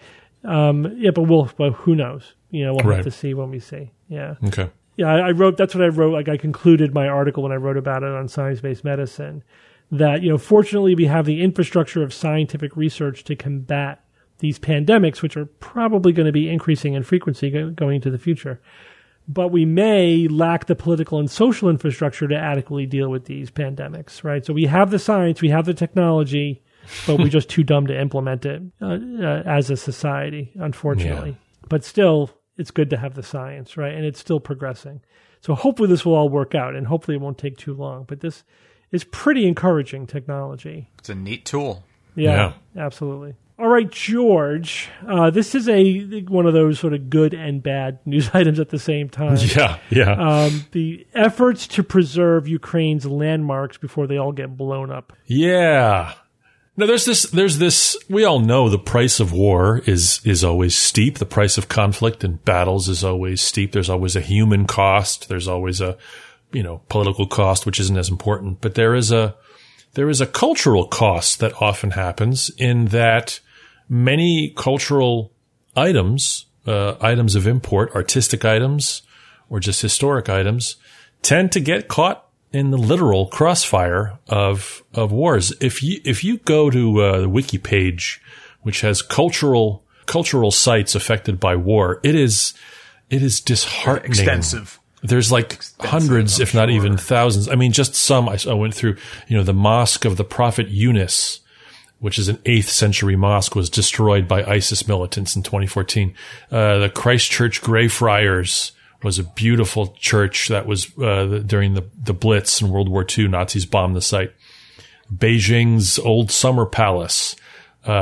who knows? We'll have to see when we see. Yeah. Okay. Yeah, I wrote. That's what I wrote. Like I concluded my article when I wrote about it on Science-Based Medicine. That fortunately we have the infrastructure of scientific research to combat these pandemics, which are probably going to be increasing in frequency going into the future. But we may lack the political and social infrastructure to adequately deal with these pandemics, right? So we have the science, we have the technology, but we're just too dumb to implement it as a society, unfortunately. Yeah. But still, it's good to have the science, right? And it's still progressing. So hopefully this will all work out, and hopefully it won't take too long. But this is pretty encouraging technology. It's a neat tool. Yeah. Absolutely. All right, George, this is one of those sort of good and bad news items at the same time. Yeah. The efforts to preserve Ukraine's landmarks before they all get blown up. Yeah. Now, there's this, we all know the price of war is always steep. The price of conflict and battles is always steep. There's always a human cost. There's always a, political cost, which isn't as important. But there is a cultural cost that often happens in that many cultural items, items of import, artistic items, or just historic items, tend to get caught in the literal crossfire of wars. If you go to the wiki page, which has cultural sites affected by war, it is disheartening. Extensive. There's hundreds, if not even thousands. I mean, just some. I went through, the Mosque of the Prophet Yunus, which is an 8th century mosque, was destroyed by ISIS militants in 2014. The Christchurch Greyfriars was a beautiful church that was during the Blitz in World War II. Nazis bombed the site. Beijing's Old Summer Palace in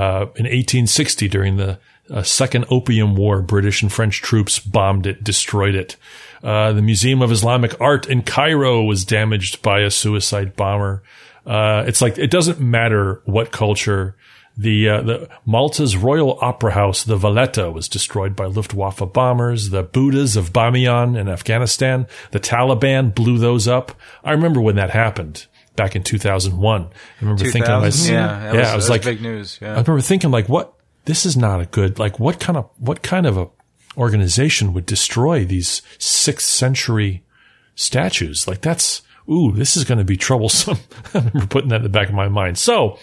1860 during the Second Opium War, British and French troops bombed it, destroyed it. The Museum of Islamic Art in Cairo was damaged by a suicide bomber. It's it doesn't matter what culture. The Malta's Royal Opera House, the Valletta, was destroyed by Luftwaffe bombers. The Buddhas of Bamiyan in Afghanistan, the Taliban blew those up. I remember when that happened back in 2001. I remember thinking, that was big news. Yeah. I remember thinking, what? This is not a good, what kind of a organization would destroy these 6th century statues? This is going to be troublesome. I remember putting that in the back of my mind. So,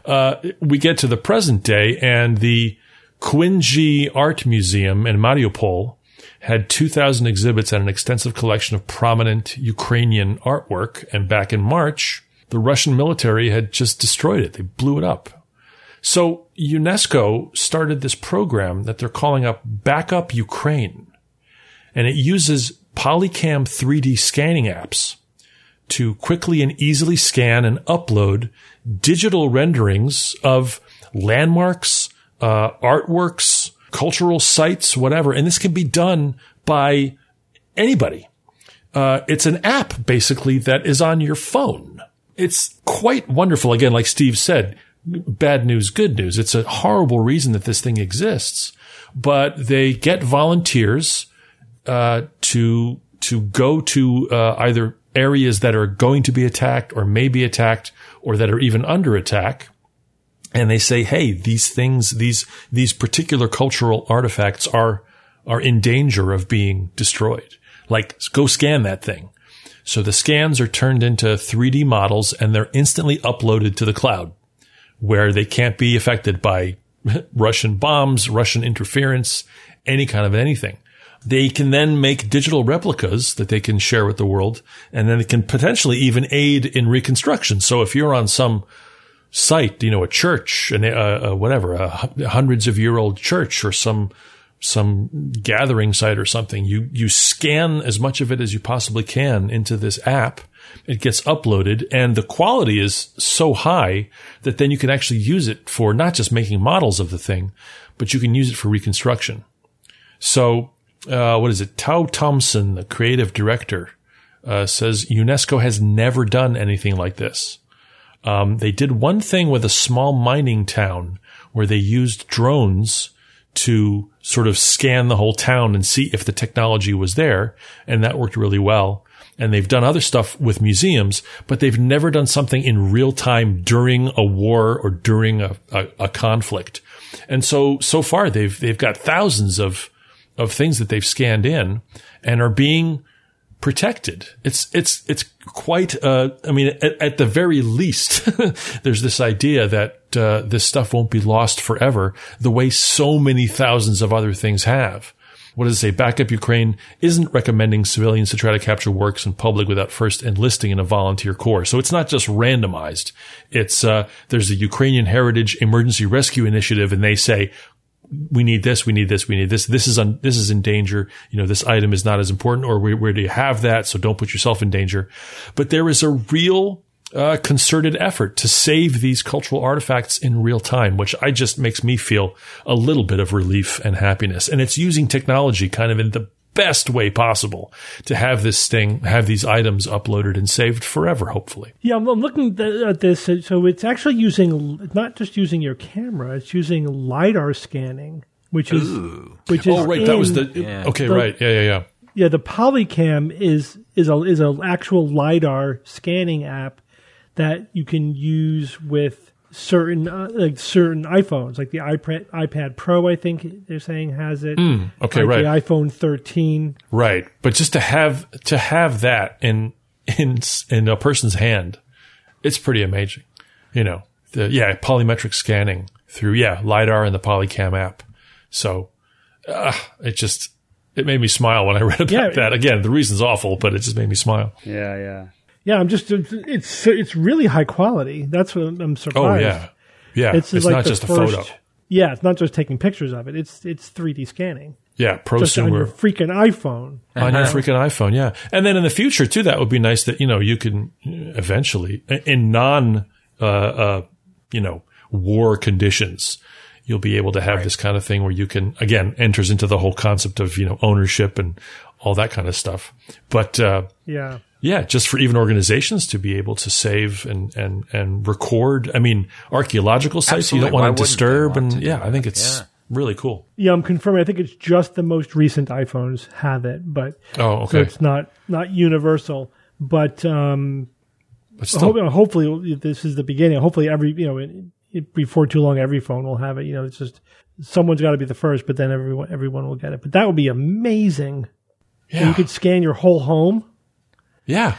we get to the present day, and the Khwinji Art Museum in Mariupol had 2,000 exhibits and an extensive collection of prominent Ukrainian artwork. And back in March, the Russian military had just destroyed it. They blew it up. So UNESCO started this program that they're calling Backup Ukraine. And it uses Polycam 3D scanning apps to quickly and easily scan and upload digital renderings of landmarks, artworks, cultural sites, whatever. And this can be done by anybody. It's an app, basically, that is on your phone. It's quite wonderful. Again, like Steve said, bad news, good news. It's a horrible reason that this thing exists, but they get volunteers to go to either areas that are going to be attacked or may be attacked or that are even under attack. And they say, hey, these things, these particular cultural artifacts are in danger of being destroyed. Go scan that thing. So the scans are turned into 3D models and they're instantly uploaded to the cloud, where they can't be affected by Russian bombs, Russian interference, any kind of anything. They can then make digital replicas that they can share with the world, and then it can potentially even aid in reconstruction. So if you're on some site, a church, a hundreds of year old church or some gathering site or something, you scan as much of it as you possibly can into this app. It gets uploaded, and the quality is so high that then you can actually use it for not just making models of the thing, but you can use it for reconstruction. So, Tao Thompson, the creative director, says UNESCO has never done anything like this. They did one thing with a small mining town where they used drones to sort of scan the whole town and see if the technology was there. And that worked really well. And they've done other stuff with museums, but they've never done something in real time during a war or during a conflict. And so far they've got thousands of things that they've scanned in and are being protected. It's quite, I mean, at the very least, there's this idea that, this stuff won't be lost forever the way so many thousands of other things have. What does it say? Backup Ukraine isn't recommending civilians to try to capture works in public without first enlisting in a volunteer corps. So it's not just randomized. It's, there's the Ukrainian Heritage Emergency Rescue Initiative, and they say, we need this, we need this, we need this. This is in danger. You know, this item is not as important, or where do you have that? So don't put yourself in danger. But there is a real, concerted effort to save these cultural artifacts in real time, which just makes me feel a little bit of relief and happiness. And it's using technology kind of in the best way possible to have these items uploaded and saved forever, hopefully. Yeah, I'm looking at this. So it's actually not just using your camera, it's using LiDAR scanning, which is oh, right. That was right. Yeah. Yeah, the Polycam is an actual LiDAR scanning app that you can use with certain iPhones, like the iPad Pro, I think they're saying has it. Right. The iPhone 13. Right. But just to have that in a person's hand, it's pretty amazing. You know, polymetric scanning through, LiDAR and the Polycam app. So, it made me smile when I read about that. Again, the reason's awful, but it just made me smile. Yeah. Yeah, it's really high quality. That's what I'm surprised. Oh yeah. It's like not just a photo. Yeah, it's not just taking pictures of it. It's 3D scanning. Yeah, prosumer. Just on your freaking iPhone. On your freaking iPhone, yeah. And then in the future too, that would be nice that, you know, you can eventually in war conditions, you'll be able to have this kind of thing where you can, again, enters into the whole concept of, ownership and all that kind of stuff. But, just for even organizations to be able to save and record. I mean, archaeological sites you don't want to disturb. And I think it's really cool. Yeah, I'm confirming. I think it's just the most recent iPhones have it, but so it's not universal. But hopefully this is the beginning. Hopefully before too long, every phone will have it. It's just someone's got to be the first, but then everyone will get it. But that would be amazing. Yeah. You could scan your whole home. Yeah.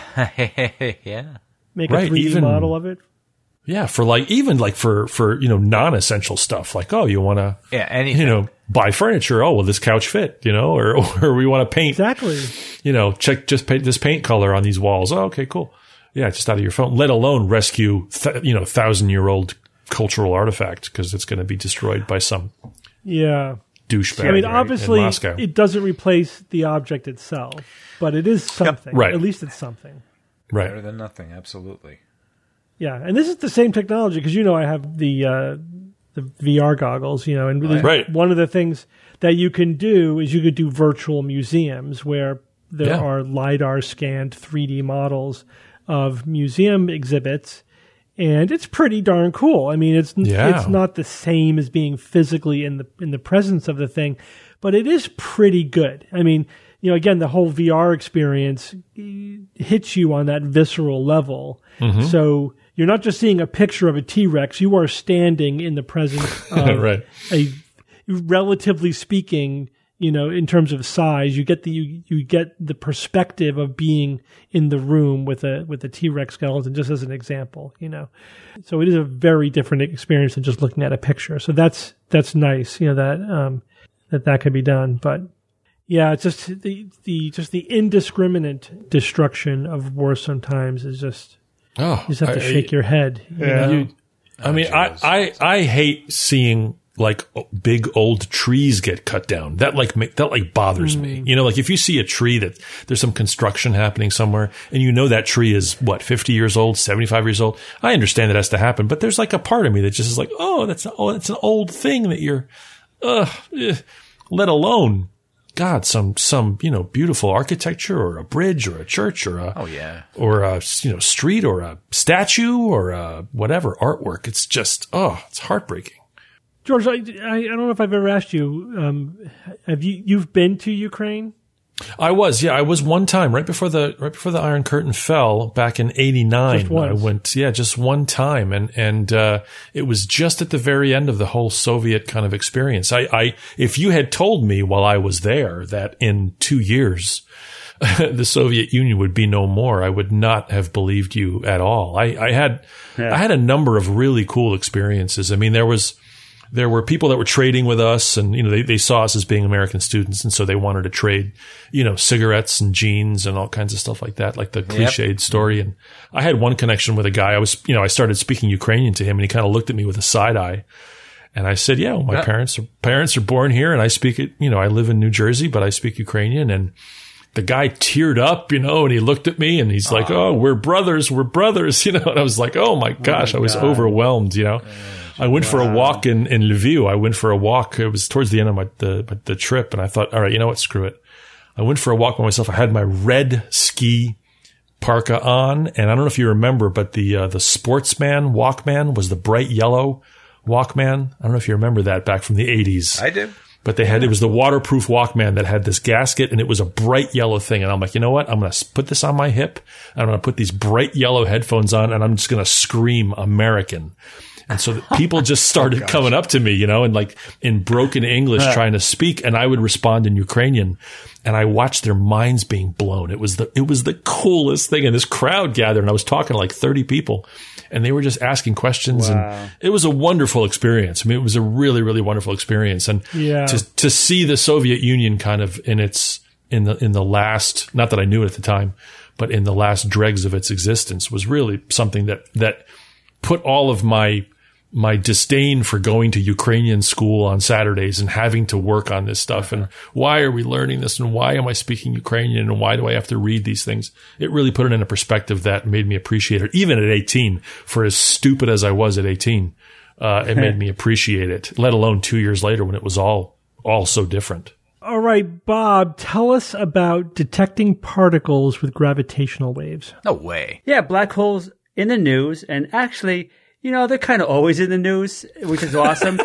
Yeah. Make a 3D model of it. Yeah. For for non-essential stuff. Like, you want to, anything. Buy furniture. Oh, will this couch fit? Or we want to paint. Exactly. Paint this paint color on these walls. Oh, okay, cool. Yeah. Just out of your phone, let alone rescue, 1,000-year-old cultural artifact because it's going to be destroyed by some. Yeah. Douchebag. I mean, obviously, it doesn't replace the object itself, but it is something. Yep. Right. At least it's something. Right. Better than nothing. Absolutely. Yeah, and this is the same technology because I have the VR goggles. And one of the things that you can do is you could do virtual museums where there are LiDAR scanned 3D models of museum exhibits. And it's pretty darn cool. I mean, it's not the same as being physically in the presence of the thing, but it is pretty good. I mean, again, the whole VR experience hits you on that visceral level. Mm-hmm. So you're not just seeing a picture of a T-Rex; you are standing in the presence of a, relatively speaking, in terms of size, you get the perspective of being in the room with a T-Rex skeleton, just as an example, So it is a very different experience than just looking at a picture. So that's nice, that could be done. But yeah, it's just the indiscriminate destruction of war sometimes is just you just have to shake your head. I hate seeing big old trees get cut down. That bothers me. If you see a tree that there's some construction happening somewhere and that tree is 50 years old, 75 years old. I understand that has to happen, but there's a part of me that just is it's an old thing that you're, let alone God, some beautiful architecture or a bridge or a church or a street or a statue or a whatever artwork. It's just it's heartbreaking. George, I don't know if I've ever asked you, have you've been to Ukraine? I was one time right before the Iron Curtain fell back in '89. I went, just one time, and it was just at the very end of the whole Soviet kind of experience. If you had told me while I was there that in 2 years the Soviet Union would be no more, I would not have believed you at all. I had a number of really cool experiences. I mean, there were people that were trading with us, and they saw us as being American students, and so they wanted to trade, cigarettes and jeans and all kinds of stuff like that, like the cliched story. And I had one connection with a guy. I started speaking Ukrainian to him, and he kind of looked at me with a side eye. And I said, my parents are born here, and I speak it. I live in New Jersey, but I speak Ukrainian. And the guy teared up, and he looked at me, and he's like, "Oh, we're brothers, And I was like, "Oh my gosh," I was overwhelmed, I went for a walk in Lviv. I went for a walk. It was towards the end of the trip, and I thought, all right, you know what? Screw it. I went for a walk by myself. I had my red ski parka on, and I don't know if you remember, but the Sportsman Walkman was the bright yellow Walkman. I don't know if you remember that back from the 80s. I did. But it was the waterproof Walkman that had this gasket, and it was a bright yellow thing. And I'm like, you know what? I'm going to put this on my hip. I'm going to put these bright yellow headphones on, and I'm just going to scream American. And so people just started coming up to me, and like in broken English trying to speak, and I would respond in Ukrainian, and I watched their minds being blown. It was the coolest thing. And this crowd gathered, and I was talking to like 30 people, and they were just asking questions. Wow. And it was a wonderful experience. I mean, it was a really, really wonderful experience. And to see the Soviet Union kind of in the last, not that I knew it at the time, but in the last dregs of its existence was really something that put all of my disdain for going to Ukrainian school on Saturdays and having to work on this stuff. And why are we learning this? And why am I speaking Ukrainian? And why do I have to read these things? It really put it in a perspective that made me appreciate it. Even at 18, for as stupid as I was at 18, it made me appreciate it, let alone 2 years later when it was all so different. All right, Bob, tell us about detecting particles with gravitational waves. No way. Yeah, black holes in the news, and actually, they're kind of always in the news, which is awesome.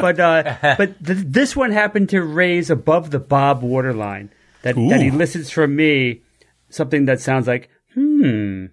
but this one happened to raise above the Bob waterline that elicits from me something that sounds like, When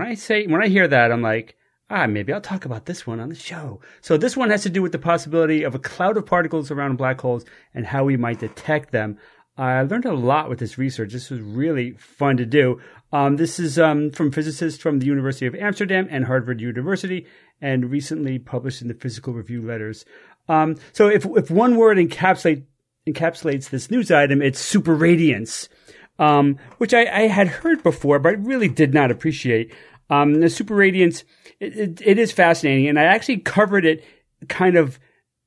I hear that, I'm like, maybe I'll talk about this one on the show. So this one has to do with the possibility of a cloud of particles around black holes and how we might detect them. I learned a lot with this research. This was really fun to do. This is from physicists from the University of Amsterdam and Harvard University, and recently published in the Physical Review Letters. So if one word encapsulates this news item, it's superradiance, which I had heard before, but really did not appreciate. The superradiance, it is fascinating, and I actually covered it kind of,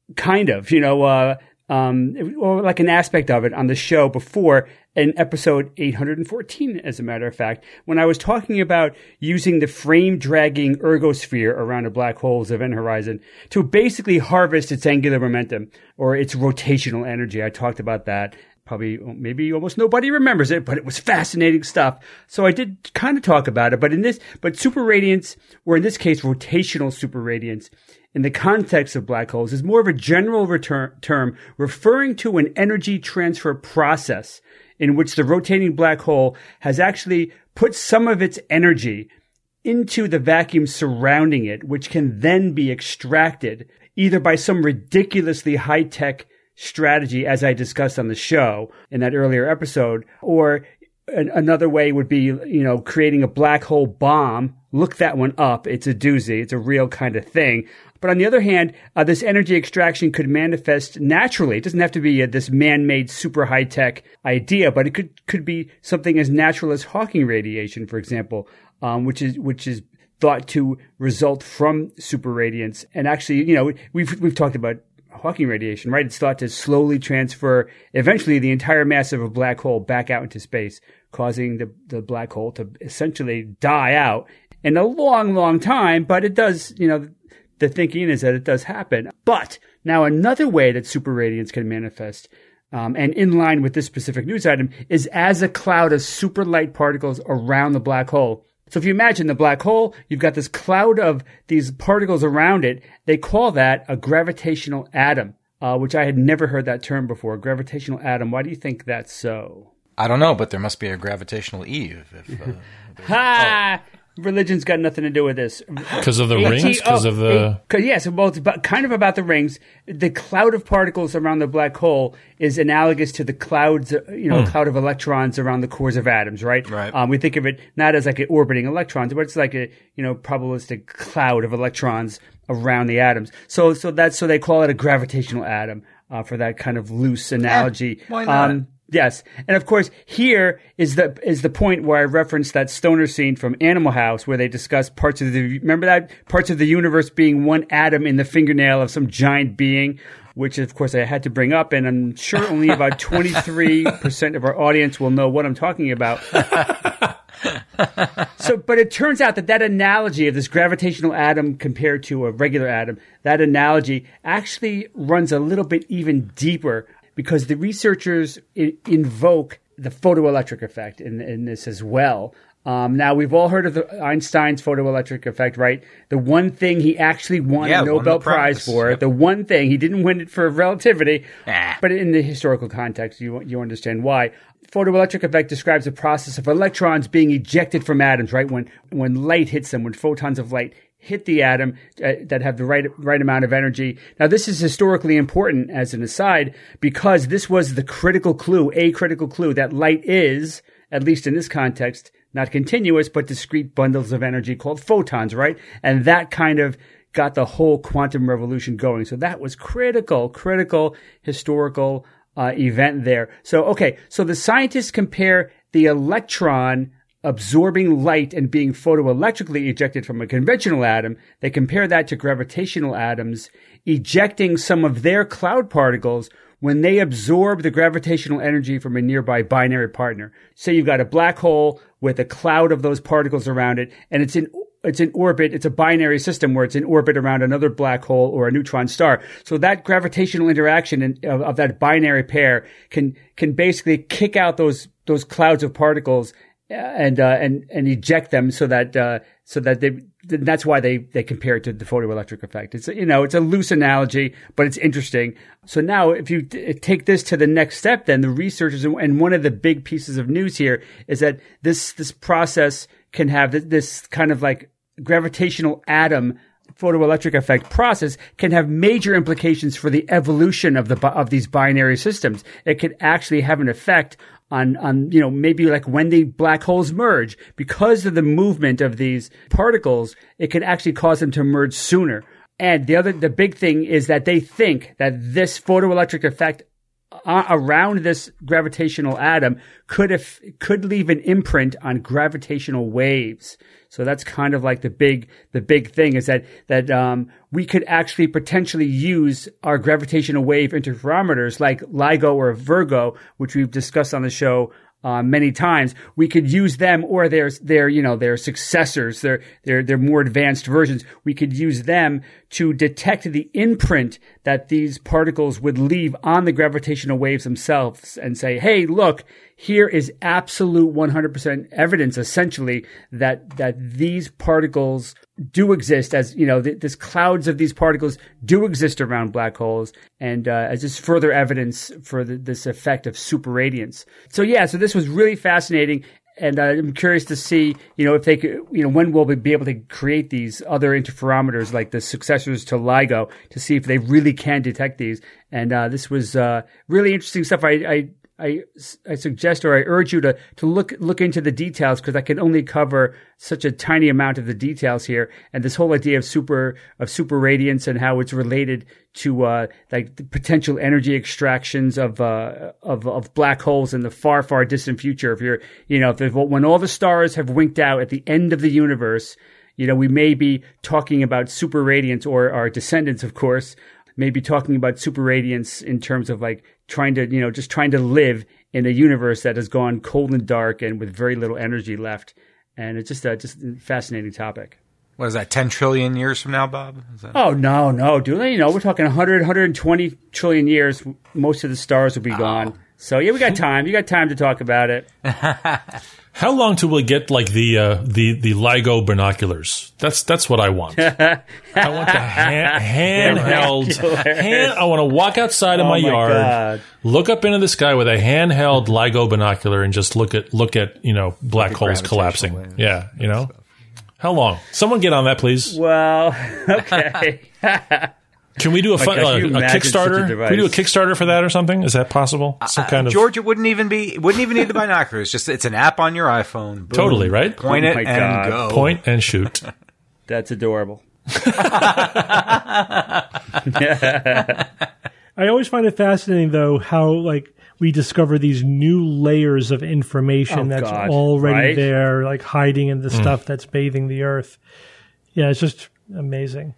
or like an aspect of it on the show before in episode 814, as a matter of fact, when I was talking about using the frame-dragging ergosphere around a black hole's event horizon to basically harvest its angular momentum or its rotational energy. I talked about that. Maybe almost nobody remembers it, but it was fascinating stuff. So I did kind of talk about it, but superradiance, or in this case, rotational superradiance, in the context of black holes, is more of a general term referring to an energy transfer process in which the rotating black hole has actually put some of its energy into the vacuum surrounding it, which can then be extracted either by some ridiculously high-tech strategy, as I discussed on the show in that earlier episode, or another way would be, creating a black hole bomb. Look that one up. It's a doozy. It's a real kind of thing. But on the other hand, this energy extraction could manifest naturally. It doesn't have to be this man-made super high-tech idea, but it could be something as natural as Hawking radiation, for example, which is thought to result from superradiance. And actually, we've talked about Hawking radiation, right? It's thought to slowly transfer eventually the entire mass of a black hole back out into space, causing the black hole to essentially die out in a long, long time. But it does, the thinking is that it does happen. But now another way that superradiance can manifest and in line with this specific news item, is as a cloud of super light particles around the black hole. So if you imagine the black hole, you've got this cloud of these particles around it. They call that a gravitational atom, which I had never heard that term before, gravitational atom. Why do you think that's so? I don't know, but there must be a gravitational Eve. Religion's got nothing to do with this. Because of the rings? Because of the... Yes, well, it's kind of about the rings. The cloud of particles around the black hole is analogous to the clouds, cloud of electrons around the cores of atoms, right? Right. We think of it not as like an orbiting electrons, but it's like a, probabilistic cloud of electrons around the atoms. So they call it a gravitational atom, for that kind of loose analogy. Why not? Yes. And of course, here is the point where I referenced that stoner scene from Animal House where they discuss parts of the universe being one atom in the fingernail of some giant being, which of course I had to bring up, and I'm sure only about 23% of our audience will know what I'm talking about. But it turns out that analogy of this gravitational atom compared to a regular atom, that analogy actually runs a little bit even deeper, because the researchers invoke the photoelectric effect in this as well. Now, we've all heard of Einstein's photoelectric effect, right? The one thing he actually won a Nobel Prize for, the one thing, he didn't win it for relativity, but in the historical context, you understand why. Photoelectric effect describes the process of electrons being ejected from atoms, right? When light hits them, when photons of light hit the atom that have the right amount of energy. Now, this is historically important as an aside, because this was a critical clue that light is, at least in this context, not continuous, but discrete bundles of energy called photons, right? And that kind of got the whole quantum revolution going. So that was critical historical event there. So the scientists compare the electron absorbing light and being photoelectrically ejected from a conventional atom. They compare that to gravitational atoms ejecting some of their cloud particles when they absorb the gravitational energy from a nearby binary partner. Say you've got a black hole with a cloud of those particles around it, and it's in orbit. It's a binary system where it's in orbit around another black hole or a neutron star. So that gravitational interaction of that binary pair can basically kick out those clouds of particles and eject them so that that's why they compare it to the photoelectric effect. It's a loose analogy, but it's interesting. So now if you take this to the next step, then the researchers, and one of the big pieces of news here is that this process can have this kind of like gravitational atom photoelectric effect process can have major implications for the evolution of these binary systems. It could actually have an effect on maybe like when the black holes merge. Because of the movement of these particles, it could actually cause them to merge sooner. And the big thing is that they think that this photoelectric effect around this gravitational atom could leave an imprint on gravitational waves. So that's kind of like the big thing is that we could actually potentially use our gravitational wave interferometers like LIGO or Virgo, which we've discussed on the show many times. We could use them or their successors, their more advanced versions. We could use them to detect the imprint that these particles would leave on the gravitational waves themselves and say, hey, look, here is absolute 100% evidence, essentially, that these particles do exist, as this clouds of these particles do exist around black holes, and as just further evidence for this effect of superradiance. So this was really fascinating. And I'm curious to see, if they could, when will we be able to create these other interferometers like the successors to LIGO to see if they really can detect these. And this was really interesting stuff. I suggest, or I urge you to look into the details, because I can only cover such a tiny amount of the details here. And this whole idea of super radiance and how it's related to like the potential energy extractions of black holes in the far, far distant future. When all the stars have winked out at the end of the universe, we may be talking about super radiance, or our descendants, of course, may be talking about super radiance in terms of like trying to live in a universe that has gone cold and dark and with very little energy left. And it's just a fascinating topic. What is that, 10 trillion years from now, Bob? Oh, no, dude. We're talking 100, 120 trillion years. Most of the stars will be gone. So, yeah, we got time. You got time to talk about it. How long till we get like the LIGO binoculars? That's what I want. I want the handheld. I want to walk outside of my yard, God. Look up into the sky with a handheld LIGO binocular, and just look at black holes collapsing. Yeah, How long? Someone get on that, please. Well, okay. Can we do a Kickstarter? Can we do a Kickstarter for that or something? Is that possible? Some kind of George, it wouldn't even need the binoculars. It's an app on your iPhone. Boom. Totally, right? Point it and go. Point and shoot. That's adorable. I always find it fascinating, though, how we discover these new layers of information that's already there, hiding in the stuff that's bathing the Earth. Yeah, it's just amazing.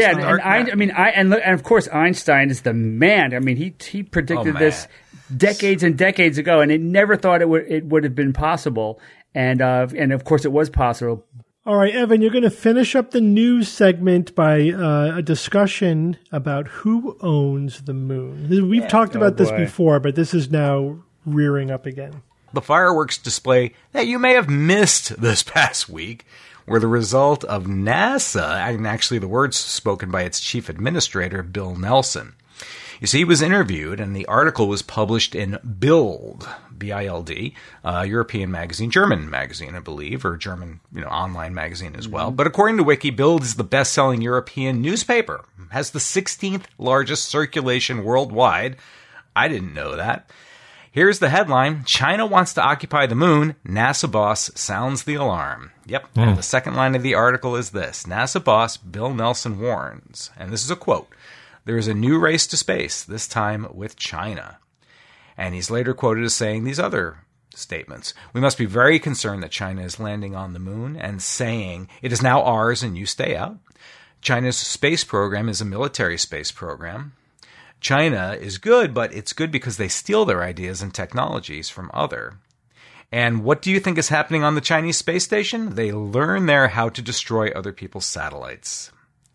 And of course Einstein is the man. I mean, he predicted this decades and decades ago, and it never thought it would have been possible. And of course it was possible. All right, Evan, you're going to finish up the news segment by a discussion about who owns the moon. We've talked about this before, but this is now rearing up again. The fireworks display that you may have missed this past week were the result of NASA, and actually the words spoken by its chief administrator, Bill Nelson. You see, he was interviewed, and the article was published in Bild, B-I-L-D, European magazine, German magazine, I believe, or German, online magazine as well. But according to Wiki, Bild is the best-selling European newspaper, has the 16th largest circulation worldwide. I didn't know that. Here's the headline: China wants to occupy the moon. NASA boss sounds the alarm. Yep. And the second line of the article is this: NASA boss Bill Nelson warns, and this is a quote, "There is a new race to space, this time with China." And he's later quoted as saying these other statements: "We must be very concerned that China is landing on the moon and saying it is now ours and you stay out. China's space program is a military space program. China is good, but it's good because they steal their ideas and technologies from other. And what do you think is happening on the Chinese space station? They learn there how to destroy other people's satellites."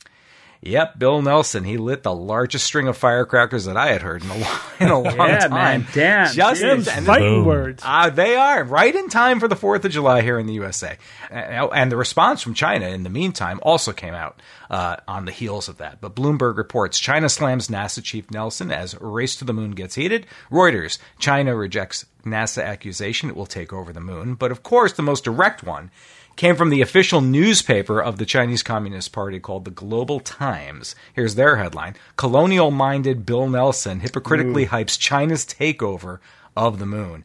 Yep, Bill Nelson, he lit the largest string of firecrackers that I had heard in a long time. Man, damn. Just fighting words. They are right in time for the 4th of July here in the USA. And the response from China in the meantime also came out on the heels of that. But Bloomberg reports China slams NASA chief Nelson as race to the moon gets heated. Reuters, China rejects NASA accusation it will take over the moon. But of course, the most direct one came from the official newspaper of the Chinese Communist Party called the Global Times. Here's their headline: "Colonial-minded Bill Nelson hypocritically hypes China's takeover of the moon."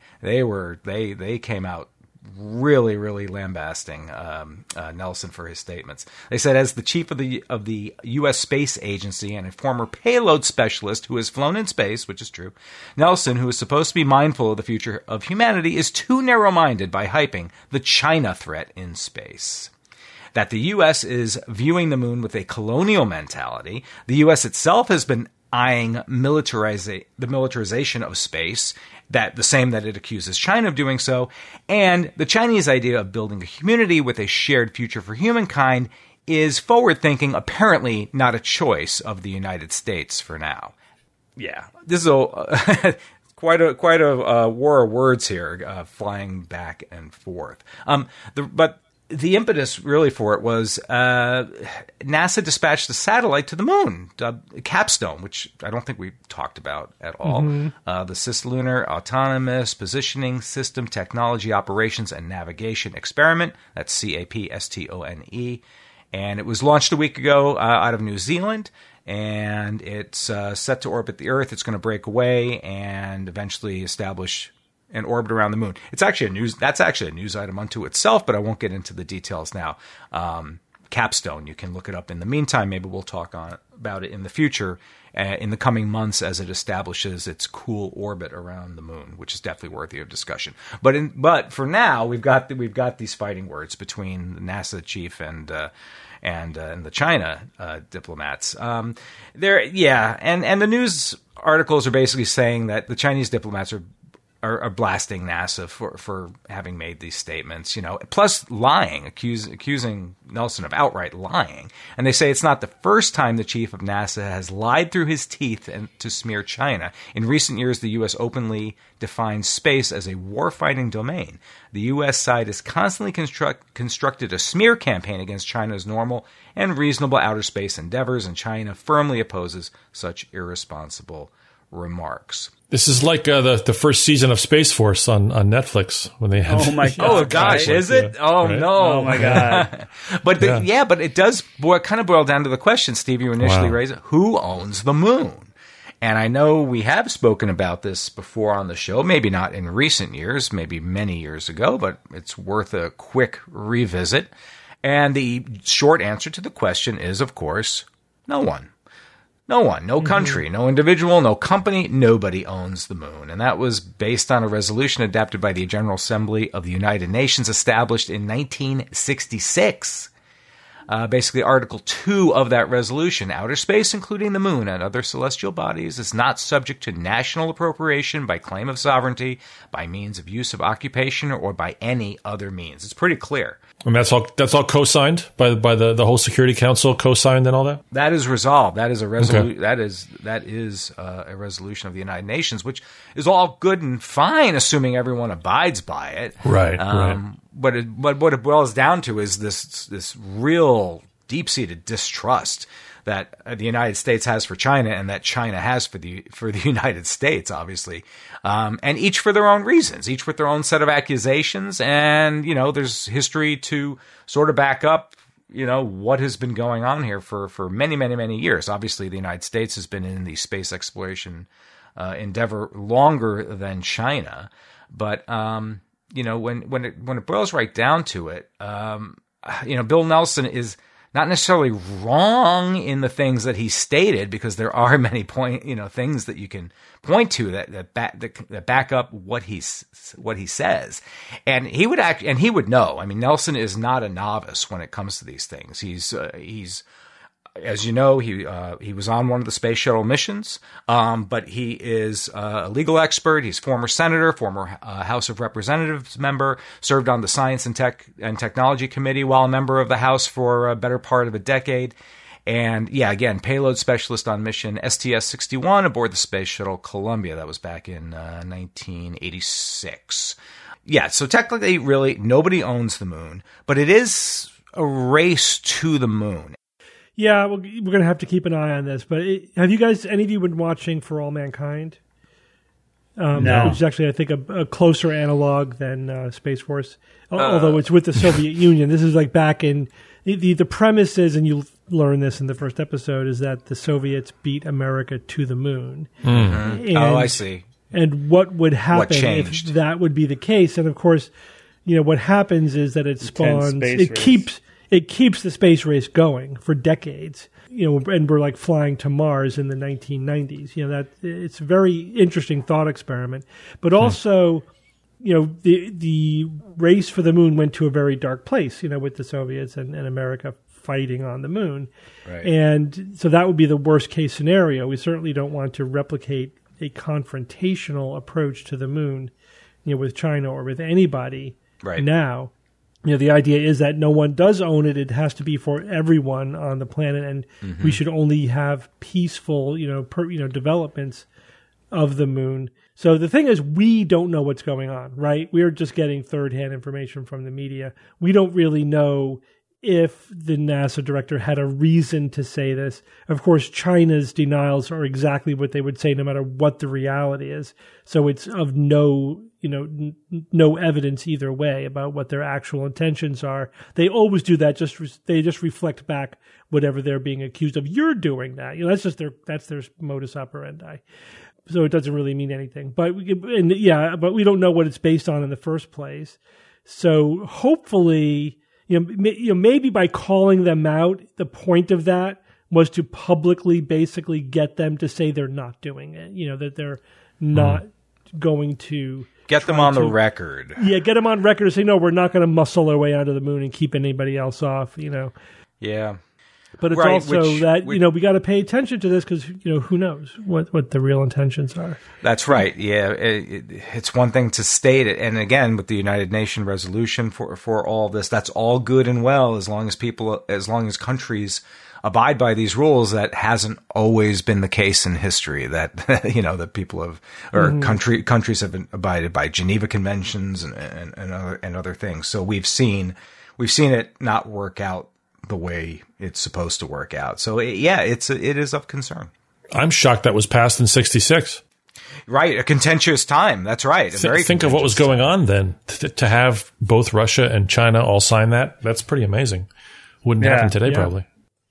They came out really, really lambasting Nelson for his statements. They said, as the chief of the U.S. Space Agency and a former payload specialist who has flown in space, which is true, Nelson, who is supposed to be mindful of the future of humanity, is too narrow-minded by hyping the China threat in space. That the U.S. is viewing the moon with a colonial mentality. The U.S. itself has been eyeing the militarization of space, that the same that it accuses China of doing so, and the Chinese idea of building a community with a shared future for humankind is forward-thinking, apparently not a choice of the United States for now. Yeah, this is quite a war of words here, flying back and forth. But the impetus really for it was NASA dispatched a satellite to the moon, Capstone, which I don't think we talked about at all. The Cislunar Autonomous Positioning System Technology Operations and Navigation Experiment. That's CAPSTONE. And it was launched a week ago out of New Zealand. And it's set to orbit the Earth. It's going to break away and eventually establish an orbit around the moon. That's actually a news item unto itself, but I won't get into the details now. Capstone, you can look it up in the meantime. Maybe we'll talk about it in the future, in the coming months, as it establishes its cool orbit around the moon, which is definitely worthy of discussion. But for now, we've got these fighting words between the NASA chief and the China diplomats. And the news articles are basically saying that the Chinese diplomats are are blasting NASA for having made these statements, plus lying, accusing Nelson of outright lying. And they say it's not the first time the chief of NASA has lied through his teeth to smear China. In recent years, the U.S. openly defines space as a warfighting domain. The U.S. side has constantly constructed a smear campaign against China's normal and reasonable outer space endeavors, and China firmly opposes such irresponsible remarks. This is like the first season of Space Force on Netflix when they have. Oh my god! Oh gosh, is it? Oh right? No! Oh my god! But but it does kind of boil down to the question, Steve, you initially raised: who owns the moon? And I know we have spoken about this before on the show, maybe not in recent years, maybe many years ago, but it's worth a quick revisit. And the short answer to the question is, of course, no one. No one, no country, no individual, no company, nobody owns the moon. And that was based on a resolution adopted by the General Assembly of the United Nations established in 1966. Basically, Article 2 of that resolution, outer space, including the moon and other celestial bodies, is not subject to national appropriation by claim of sovereignty, by means of use of occupation, or by any other means. It's pretty clear. And that's all co-signed by the whole Security Council, co-signed and all that? That is resolved. That is a resolution. Okay. That is a resolution of the United Nations, which is all good and fine, assuming everyone abides by it. Right. Right. But what it boils down to is this real deep-seated distrust that the United States has for China and that China has for the United States, obviously, and each for their own reasons, each with their own set of accusations. And there's history to sort of back up what has been going on here for many, many, many years. Obviously, the United States has been in the space exploration endeavor longer than China, but when it boils right down to it, Bill Nelson is not necessarily wrong in the things that he stated, because there are many things that you can point to that back up what he says, and he would know. I mean, Nelson is not a novice when it comes to these things. He's as you know, he was on one of the space shuttle missions, but he is a legal expert. He's former senator, former House of Representatives member, served on the Science and Technology Committee while a member of the House for a better part of a decade. And again, payload specialist on mission STS-61 aboard the Space Shuttle Columbia. That was back in 1986. Yeah, so technically, really, nobody owns the moon, but it is a race to the moon. Yeah, we're going to have to keep an eye on this. But have you guys, any of you, been watching For All Mankind? No. Which is actually, I think, a closer analog than Space Force, although it's with the Soviet Union. This is like back in the premise is, and you'll learn this in the first episode, is that the Soviets beat America to the moon. Mm-hmm. And, I see. And what would happen if that would be the case? And of course, what happens is that it spawns. It keeps the space race going for decades, and we're like flying to Mars in the 1990s. That it's a very interesting thought experiment. But also, the race for the moon went to a very dark place, with the Soviets and America fighting on the moon. Right. And so that would be the worst case scenario. We certainly don't want to replicate a confrontational approach to the moon, with China or with anybody now. The idea is that no one does own it. It has to be for everyone on the planet, and we should only have peaceful, developments of the moon. So the thing is, we don't know what's going on, right? We're just getting third-hand information from the media. We don't really know if the NASA director had a reason to say this. Of course, China's denials are exactly what they would say no matter what the reality is. So it's of no evidence either way about what their actual intentions are. They always do that. They just reflect back whatever they're being accused of. You're doing that. That's their modus operandi. So it doesn't really mean anything. But we don't know what it's based on in the first place. So hopefully, maybe by calling them out, the point of that was to publicly basically get them to say they're not doing it. That they're not going to get them on the record. Yeah, get them on record and say, no, we're not going to muscle our way onto the moon and keep anybody else off. Yeah. but it's also that, we got to pay attention to this because, who knows what the real intentions are. That's right. Yeah. It's one thing to state it. And again, with the United Nations resolution for all this, that's all good and well as long as countries abide by these rules. That hasn't always been the case in history, that that people have, or countries have abided by Geneva Conventions and other things. So we've seen it not work out the way it's supposed to work out. So it is of concern. I'm shocked that was passed in 1966. Right, a contentious time. That's right. Think of what was going on then. To have both Russia and China all sign that's pretty amazing. Wouldn't happen today, probably.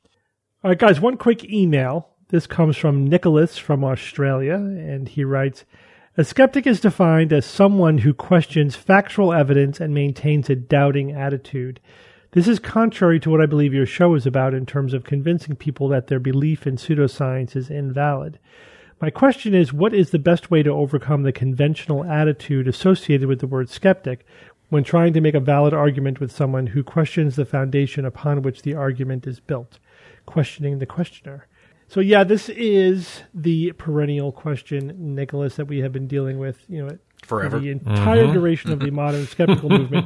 All right, guys, one quick email. This comes from Nicholas from Australia, and he writes, a skeptic is defined as someone who questions factual evidence and maintains a doubting attitude. This is contrary to what I believe your show is about in terms of convincing people that their belief in pseudoscience is invalid. My question is, what is the best way to overcome the conventional attitude associated with the word skeptic when trying to make a valid argument with someone who questions the foundation upon which the argument is built? Questioning the questioner. So this is the perennial question, Nicholas, that we have been dealing with, forever, the entire duration of the modern skeptical movement.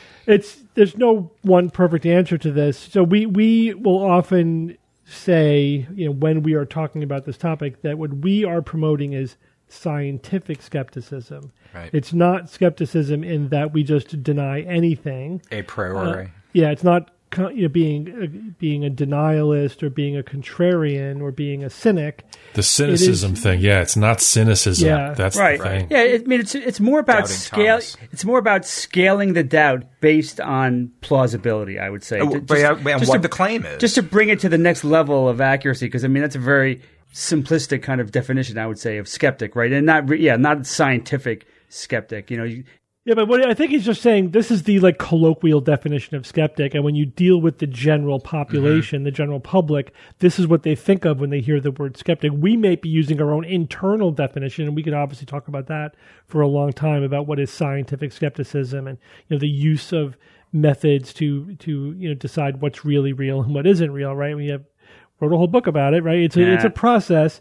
There's no one perfect answer to this. So we will often say, when we are talking about this topic, that what we are promoting is scientific skepticism. Right. It's not skepticism in that we just deny anything a priori. It's not being a denialist or being a contrarian or being a cynic. The cynicism thing, it's not cynicism. Yeah, that's right. The thing. Yeah, I mean it's more about scale. It's more about scaling the doubt based on plausibility, I would say. And what the claim is, just to bring it to the next level of accuracy, because that's a very simplistic kind of definition, I would say, of skeptic, right? And not scientific skeptic. Yeah, but what I think he's just saying, this is the colloquial definition of skeptic, and when you deal with the general population, the general public, this is what they think of when they hear the word skeptic. We may be using our own internal definition, and we could obviously talk about that for a long time about what is scientific skepticism and the use of methods to decide what's really real and what isn't real. Right? We wrote a whole book about it. Right? It's a process,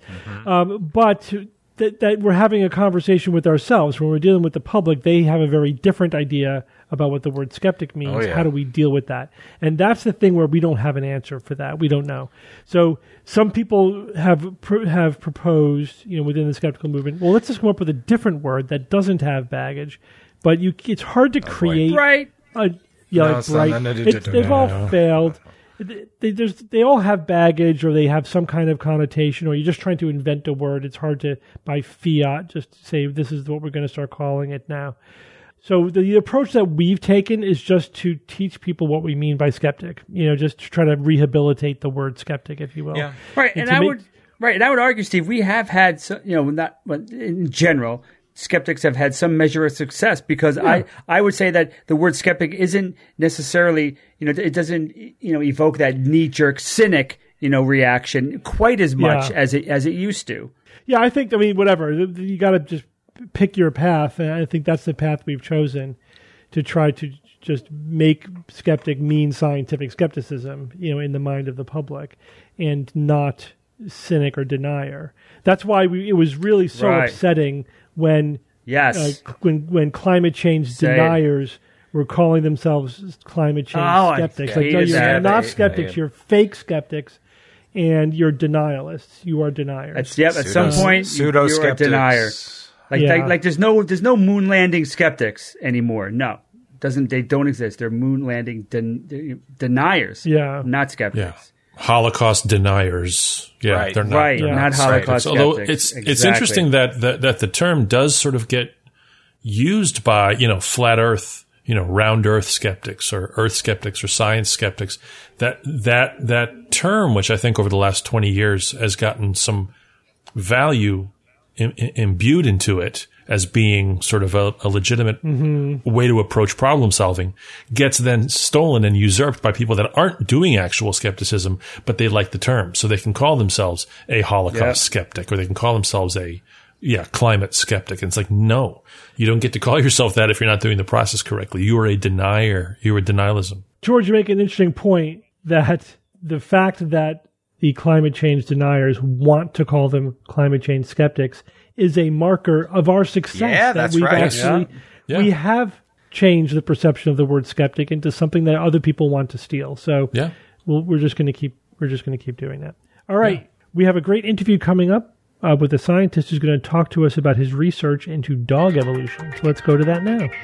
but. That we're having a conversation with ourselves. When we're dealing with the public, they have a very different idea about what the word skeptic means. Oh, yeah. How do we deal with that? And that's the thing where we don't have an answer for that. We don't know. So some people have proposed, within the skeptical movement, well, let's just come up with a different word that doesn't have baggage. But it's hard to create. Right. They've all failed. They all have baggage, or they have some kind of connotation, or you're just trying to invent a word. It's hard to, by fiat, just say this is what we're going to start calling it now. So the approach that we've taken is just to teach people what we mean by skeptic. Just to try to rehabilitate the word skeptic, if you will. Yeah. Right. And I would argue, Steve, we have had in general. Skeptics have had some measure of success because I would say that the word skeptic isn't necessarily, it doesn't, evoke that knee-jerk cynic, reaction quite as much as it used to. Yeah, I think, whatever. You got to just pick your path. And I think that's the path we've chosen to try to just make skeptic mean scientific skepticism, in the mind of the public and not cynic or denier. That's why it was really so upsetting when when climate change deniers were calling themselves climate change skeptics. You're not skeptics, you're fake skeptics, and you're denialists. You are deniers. At some point you're a denier. There's no moon landing skeptics anymore. No. They don't exist. They're moon landing deniers. Yeah. Not skeptics. Yeah. Holocaust deniers. Yeah, right. They're not. Not Holocaust skeptics. Although it's interesting that the term does sort of get used by, flat earth, round earth skeptics or earth skeptics or science skeptics. That term, which I think over the last 20 years has gotten some value imbued into it as being sort of a legitimate way to approach problem solving, gets then stolen and usurped by people that aren't doing actual skepticism, but they like the term. So they can call themselves a Holocaust skeptic, or they can call themselves a climate skeptic. And it's like, no, you don't get to call yourself that if you're not doing the process correctly. You are a denier. You are denialism. George, you make an interesting point that the fact that the climate change deniers want to call them climate change skeptics is a marker of our success. Yeah, that's right. Actually, we have changed the perception of the word skeptic into something that other people want to steal. So we're just going to keep doing that. All right. We have a great interview coming up with a scientist who's going to talk to us about his research into dog evolution. So let's go to that now.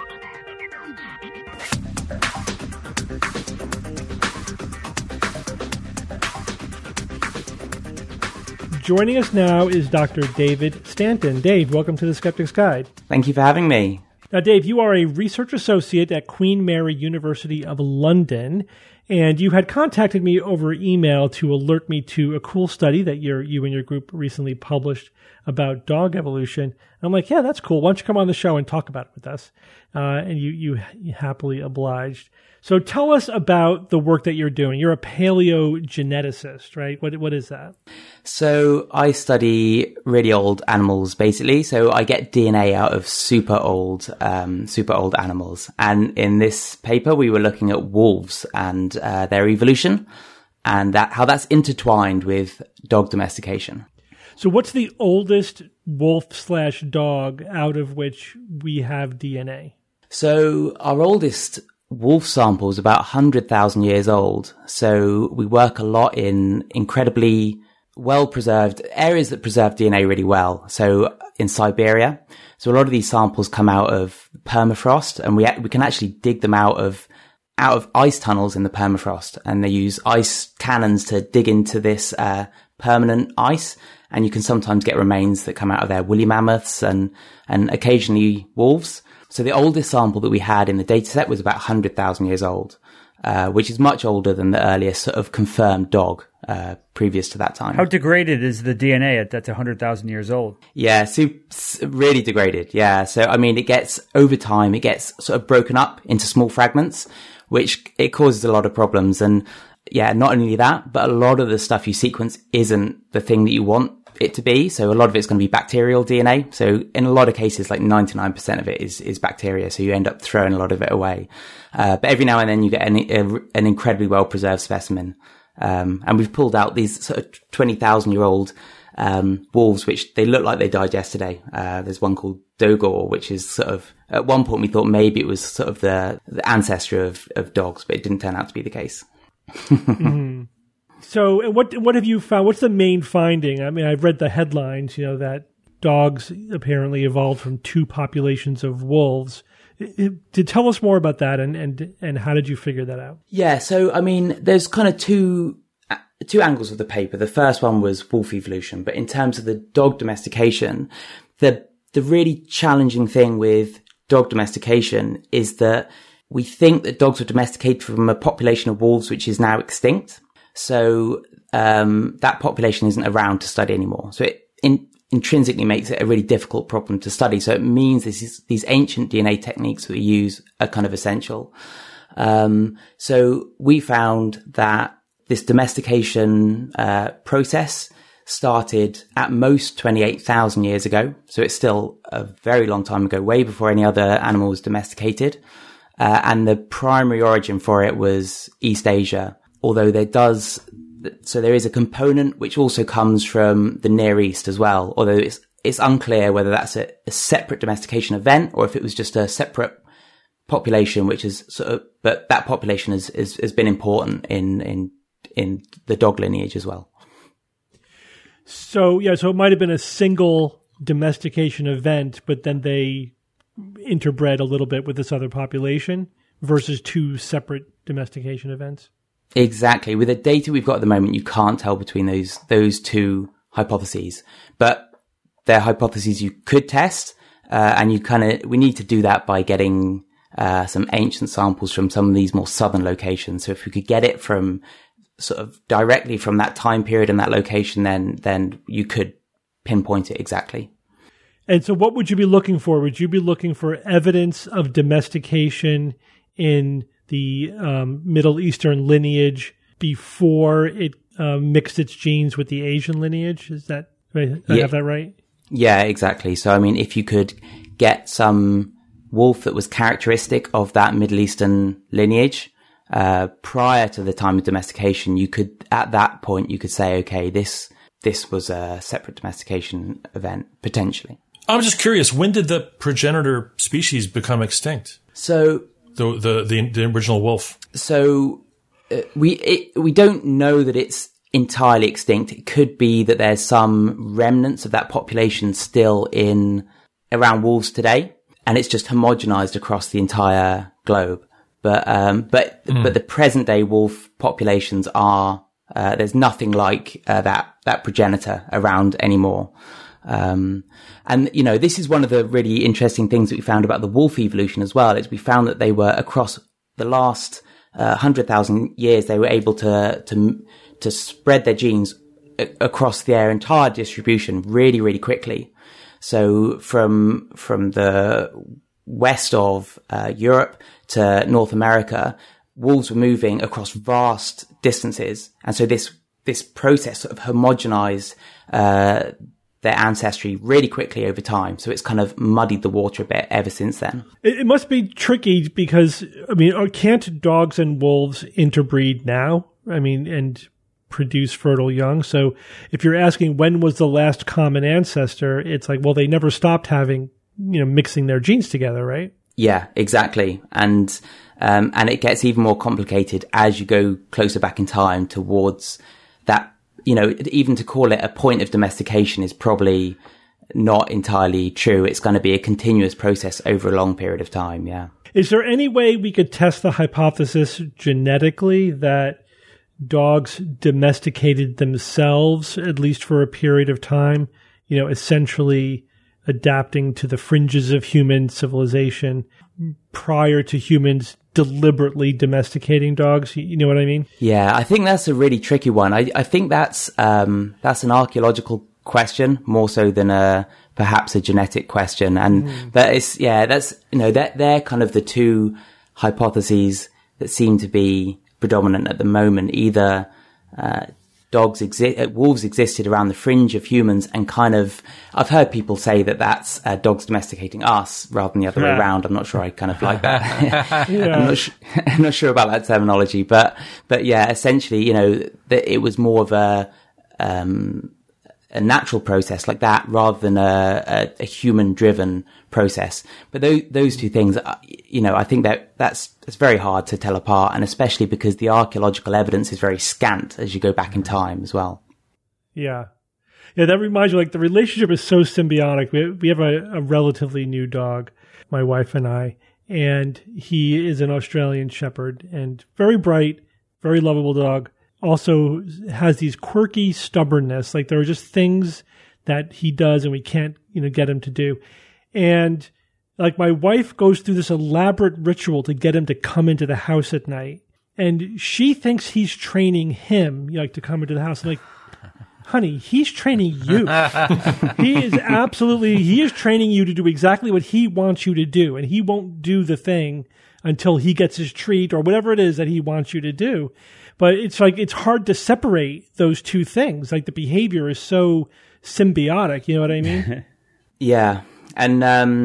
Joining us now is Dr. David Stanton. Dave, welcome to the Skeptic's Guide. Thank you for having me. Now, Dave, you are a research associate at Queen Mary University of London, and you had contacted me over email to alert me to a cool study that you and your group recently published about dog evolution. I'm like, yeah, that's cool. Why don't you come on the show and talk about it with us? And you happily obliged. So tell us about the work that you're doing. You're a paleogeneticist, right? What is that? So I study really old animals, basically. So I get DNA out of super old animals. And in this paper, we were looking at wolves and their evolution and how that's intertwined with dog domestication. So what's the oldest wolf/dog out of which we have DNA? So our oldest wolf sample is about 100,000 years old. So we work a lot in incredibly well-preserved areas that preserve DNA really well. So in Siberia. So a lot of these samples come out of permafrost, and we can actually dig them out of ice tunnels in the permafrost. And they use ice cannons to dig into this permanent ice. And you can sometimes get remains that come out of there, woolly mammoths and occasionally wolves. So the oldest sample that we had in the data set was about 100,000 years old, which is much older than the earliest sort of confirmed dog previous to that time. How degraded is the DNA that's 100,000 years old? Yeah, so really degraded. Yeah. So, I mean, over time, it gets sort of broken up into small fragments, which it causes a lot of problems. And yeah, not only that, but a lot of the stuff you sequence isn't the thing that you want it to be. So a lot of it's going to be bacterial DNA. So in a lot of cases, like 99% of it is bacteria. So you end up throwing a lot of it away. But every now and then you get an incredibly well preserved specimen. And we've pulled out these sort of 20,000-year-old wolves, which they look like they died yesterday. There's one called Dogor, which is sort of, at one point we thought maybe it was sort of the ancestor of dogs, but it didn't turn out to be the case. Mm-hmm. So what have you found? What's the main finding? I mean, I've read the headlines, that dogs apparently evolved from two populations of wolves. Tell us more about that and how did you figure that out? Yeah, so I mean, there's kind of two angles of the paper. The first one was wolf evolution, but in terms of the dog domestication, the really challenging thing with dog domestication is that we think that dogs were domesticated from a population of wolves which is now extinct. So that population isn't around to study anymore. So it intrinsically makes it a really difficult problem to study. So it means these ancient DNA techniques that we use are kind of essential. So we found that this domestication process started at most 28,000 years ago. So it's still a very long time ago, way before any other animal was domesticated. And the primary origin for it was East Asia. Although there is a component which also comes from the Near East as well. Although it's unclear whether that's a separate domestication event or if it was just a separate population, which is but that population has been important in the dog lineage as well. So it might have been a single domestication event, but then they interbred a little bit with this other population versus two separate domestication events. Exactly. With the data we've got at the moment, you can't tell between those two hypotheses, but they're hypotheses you could test. And we need to do that by getting, some ancient samples from some of these more southern locations. So if we could get it from sort of directly from that time period and that location, then you could pinpoint it exactly. And so what would you be looking for? Would you be looking for evidence of domestication in the Middle Eastern lineage before it mixed its genes with the Asian lineage? Is that right? I have that right? Yeah, exactly. So, I mean, if you could get some wolf that was characteristic of that Middle Eastern lineage, prior to the time of domestication, at that point, you could say, okay, this was a separate domestication event, potentially. I'm just curious, when did the progenitor species become extinct? So the original wolf. So we don't know that it's entirely extinct. It could be that there's some remnants of that population still around wolves today, and it's just homogenized across the entire globe. But the present day wolf populations are there's nothing like that progenitor around anymore. And this is one of the really interesting things that we found about the wolf evolution as well, is we found that they were across the last 100,000 years, they were able to spread their genes across their entire distribution really, really quickly. So from the west of Europe to North America, wolves were moving across vast distances. And so this process sort of homogenized their ancestry really quickly over time. So it's kind of muddied the water a bit ever since then. It must be tricky because, can't dogs and wolves interbreed now? And produce fertile young. So if you're asking when was the last common ancestor, it's like, well, they never stopped having, mixing their genes together, right? Yeah, exactly. And it gets even more complicated as you go closer back in time towards that. Even to call it a point of domestication is probably not entirely true. It's going to be a continuous process over a long period of time. Yeah. Is there any way we could test the hypothesis genetically that dogs domesticated themselves, at least for a period of time, essentially adapting to the fringes of human civilization prior to humans deliberately domesticating dogs? You know what I mean? Yeah, I think that's a really tricky one. I think that's an archaeological question more so than perhaps a genetic question. And they're kind of the two hypotheses that seem to be predominant at the moment. Either wolves existed around the fringe of humans, and kind of, I've heard people say that that's dogs domesticating us rather than the other way around. I'm not sure I kind of like that. I'm not sure about that terminology, but yeah, essentially, that it was more of a natural process like that rather than a human driven process. But those two things, I think it's very hard to tell apart, and especially because the archaeological evidence is very scant as you go back in time as well. Yeah. Yeah, that reminds me, the relationship is so symbiotic. We have a relatively new dog, my wife and I, and he is an Australian Shepherd and very bright, very lovable dog. Also has these quirky stubbornness. There are just things that he does and we can't, get him to do. And my wife goes through this elaborate ritual to get him to come into the house at night. And she thinks he's training him, to come into the house. I'm like, honey, he's training you. He is training you to do exactly what he wants you to do. And he won't do the thing until he gets his treat or whatever it is that he wants you to do. But it's it's hard to separate those two things. The behavior is so symbiotic. You know what I mean? Yeah. And,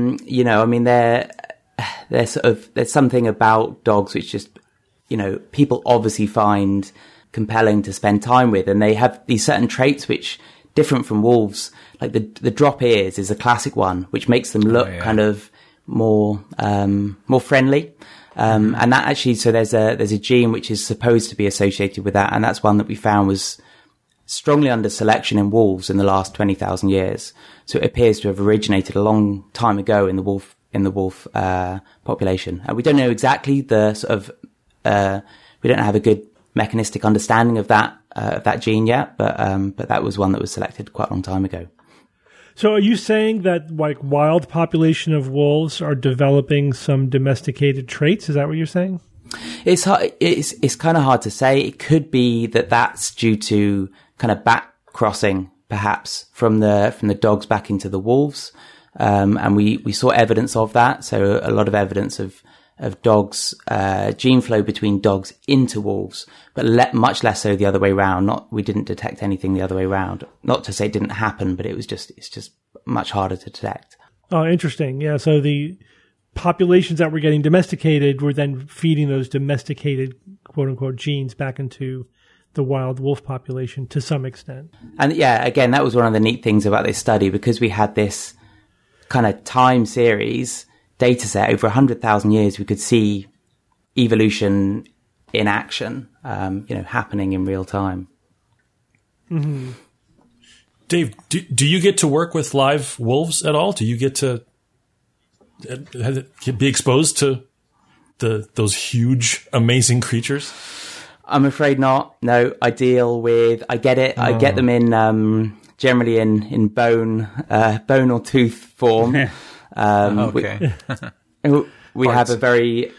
there's something about dogs which just, people obviously find compelling to spend time with. And they have these certain traits which different from wolves. The drop ears is a classic one, which makes them look kind of more friendly. And that actually, so there's a gene which is supposed to be associated with that. And that's one that we found was strongly under selection in wolves in the last 20,000 years. So it appears to have originated a long time ago in the wolf population. And we don't know exactly we don't have a good mechanistic understanding of that gene yet, but that was one that was selected quite a long time ago. So are you saying that wild population of wolves are developing some domesticated traits? Is that what you're saying? It's kind of hard to say. It could be that that's due to kind of back crossing, perhaps from the dogs back into the wolves. And we saw evidence of that. So a lot of evidence of dogs, gene flow between dogs into wolves, but much less so the other way around. We didn't detect anything the other way around. Not to say it didn't happen, but it's just much harder to detect. Oh, interesting. Yeah. So the populations that were getting domesticated were then feeding those domesticated quote unquote genes back into the wild wolf population to some extent. And yeah, again, that was one of the neat things about this study, because we had this kind of time series data set over 100,000 years. We could see evolution in action, happening in real time. Mm-hmm. Dave, do you get to work with live wolves at all? Do you get to be exposed to those huge, amazing creatures? I'm afraid not. No, I get it. I get them in generally in bone or tooth form. Okay. We have a very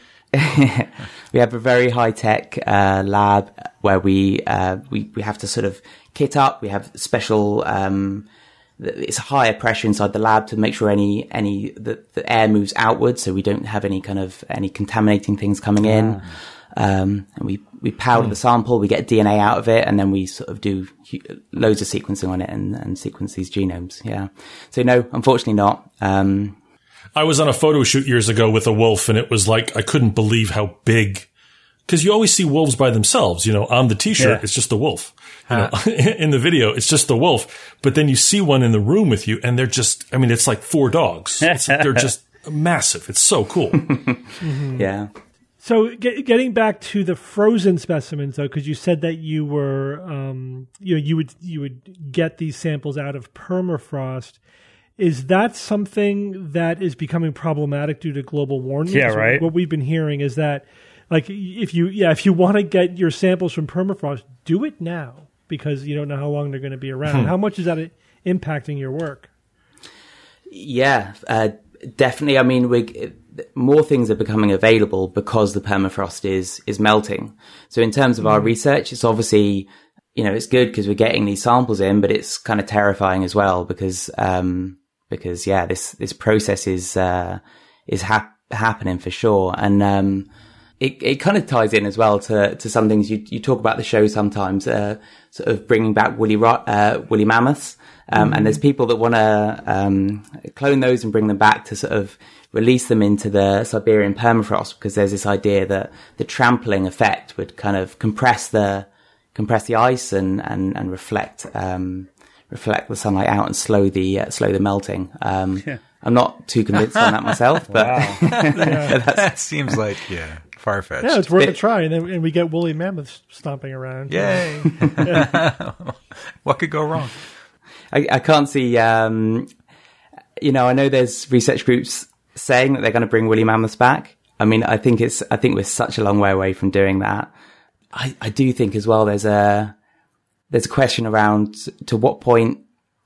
high tech lab where we have to sort of kit up. We have special. It's higher pressure inside the lab to make sure the air moves outwards, so we don't have any contaminating things coming in. And we powder the sample, we get DNA out of it, and then we sort of do loads of sequencing on it and sequence these genomes. Yeah. So no, unfortunately not. I was on a photo shoot years ago with a wolf, and it was like, I couldn't believe how big, because you always see wolves by themselves, on the t-shirt, it's just the wolf. In the video, it's just the wolf. But then you see one in the room with you, and they're just, it's like 4 dogs. They're just massive. It's so cool. Mm-hmm. Yeah. So getting back to the frozen specimens, though, because you said that you were, you would get these samples out of permafrost. Is that something that is becoming problematic due to global warming? Yeah, right. What we've been hearing is that, like, if you want to get your samples from permafrost, do it now, because you don't know how long they're going to be around. How much is that impacting your work? Yeah, definitely. More things are becoming available because the permafrost is melting. So in terms of our research, it's obviously, it's good because we're getting these samples in, but it's kind of terrifying as well because this process is happening for sure. And, it kind of ties in as well to some things you talk about the show sometimes, sort of bringing back woolly mammoths. And there's people that want to clone those and bring them back to sort of release them into the Siberian permafrost, because there's this idea that the trampling effect would kind of compress the ice and reflect the sunlight out and slow the melting. I'm not too convinced on that myself, but that seems like far-fetched. Yeah, it's worth a try, and we get woolly mammoths stomping around. Yay! What could go wrong? I can't see. I know there's research groups saying that they're going to bring woolly mammoths back. I think we're such a long way away from doing that. I do think as well there's a question around to what point,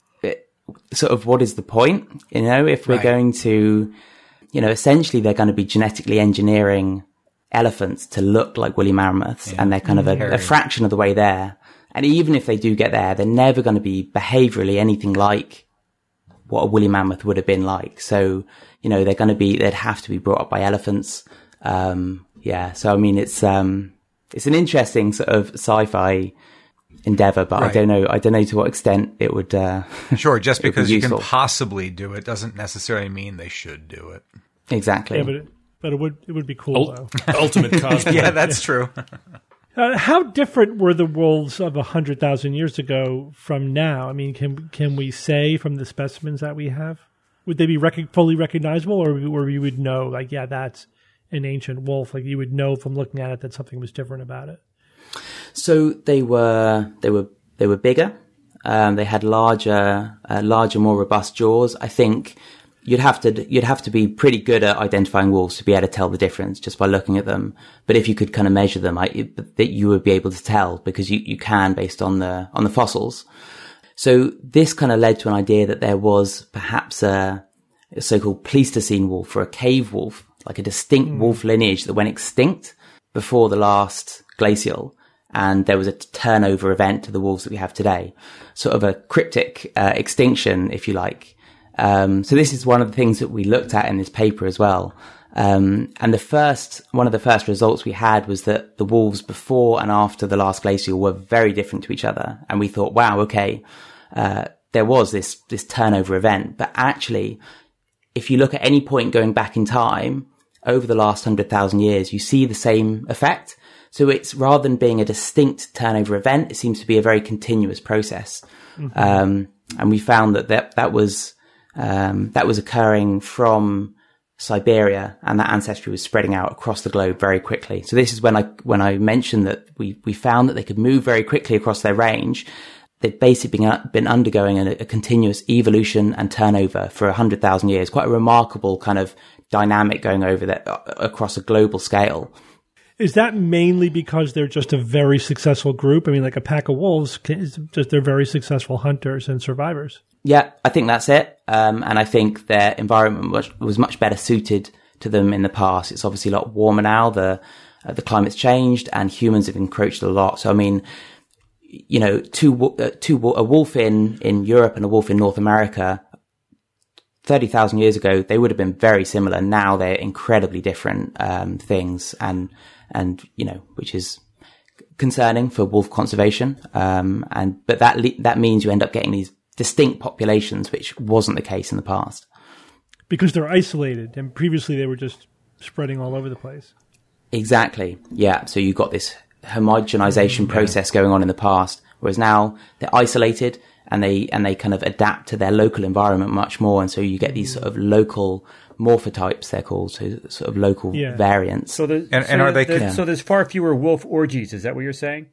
what is the point? If we're going to, essentially they're going to be genetically engineering elephants to look like woolly mammoths, and they're kind of a fraction of the way there. And even if they do get there, they're never going to be behaviorally anything like what a woolly mammoth would have been like. So, they'd have to be brought up by elephants. So, it's an interesting sort of sci-fi endeavor, but I don't know to what extent it would, sure. Just because you can possibly do it doesn't necessarily mean they should do it. Exactly. Yeah, but it would be cool though. Ultimate cosplay. Yeah, that's true. How different were the wolves of 100,000 years ago from now? Can we say from the specimens that we have, would they be fully recognizable, or we would know, like, yeah, that's an ancient wolf? Like, you would know from looking at it that something was different about it. So they were bigger. They had larger, more robust jaws. I think you'd have to be pretty good at identifying wolves to be able to tell the difference just by looking at them. But if you could kind of measure them, that you would be able to tell, because you can based on the fossils. So this kind of led to an idea that there was perhaps a so-called Pleistocene wolf, or a cave wolf, like a distinct wolf lineage that went extinct before the last glacial. And there was a turnover event to the wolves that we have today, sort of a cryptic extinction, if you like. So this is one of the things that we looked at in this paper as well. And one of the first results we had was that the wolves before and after the last glacial were very different to each other. And we thought, wow, okay, there was this turnover event, but actually if you look at any point going back in time over the last 100,000 years, you see the same effect. So it's rather than being a distinct turnover event, it seems to be a very continuous process. Mm-hmm. And we found that was occurring from Siberia, and that ancestry was spreading out across the globe very quickly. So this is when I mentioned that we found that they could move very quickly across their range. They've basically been undergoing a continuous evolution and turnover for 100,000 years. Quite a remarkable kind of dynamic going over that across a global scale. Is that mainly because they're just a very successful group? I mean, like a pack of wolves, they're very successful hunters and survivors. Yeah, I think that's it. And I think their environment was much better suited to them in the past. It's obviously a lot warmer now. The climate's changed and humans have encroached a lot. So, I mean, you know, a wolf in Europe and a wolf in North America, 30,000 years ago, they would have been very similar. Now they're incredibly different things, and you know, which is concerning for wolf conservation. But that means you end up getting these distinct populations, which wasn't the case in the past. Because they're isolated, and previously they were just spreading all over the place. Exactly. Yeah. So you've got this homogenization process going on in the past, whereas now they're isolated and they kind of adapt to their local environment much more. And so you get these sort of local morphotypes, they're called, so sort of local variants. So there's far fewer wolf orgies. Is that what you're saying?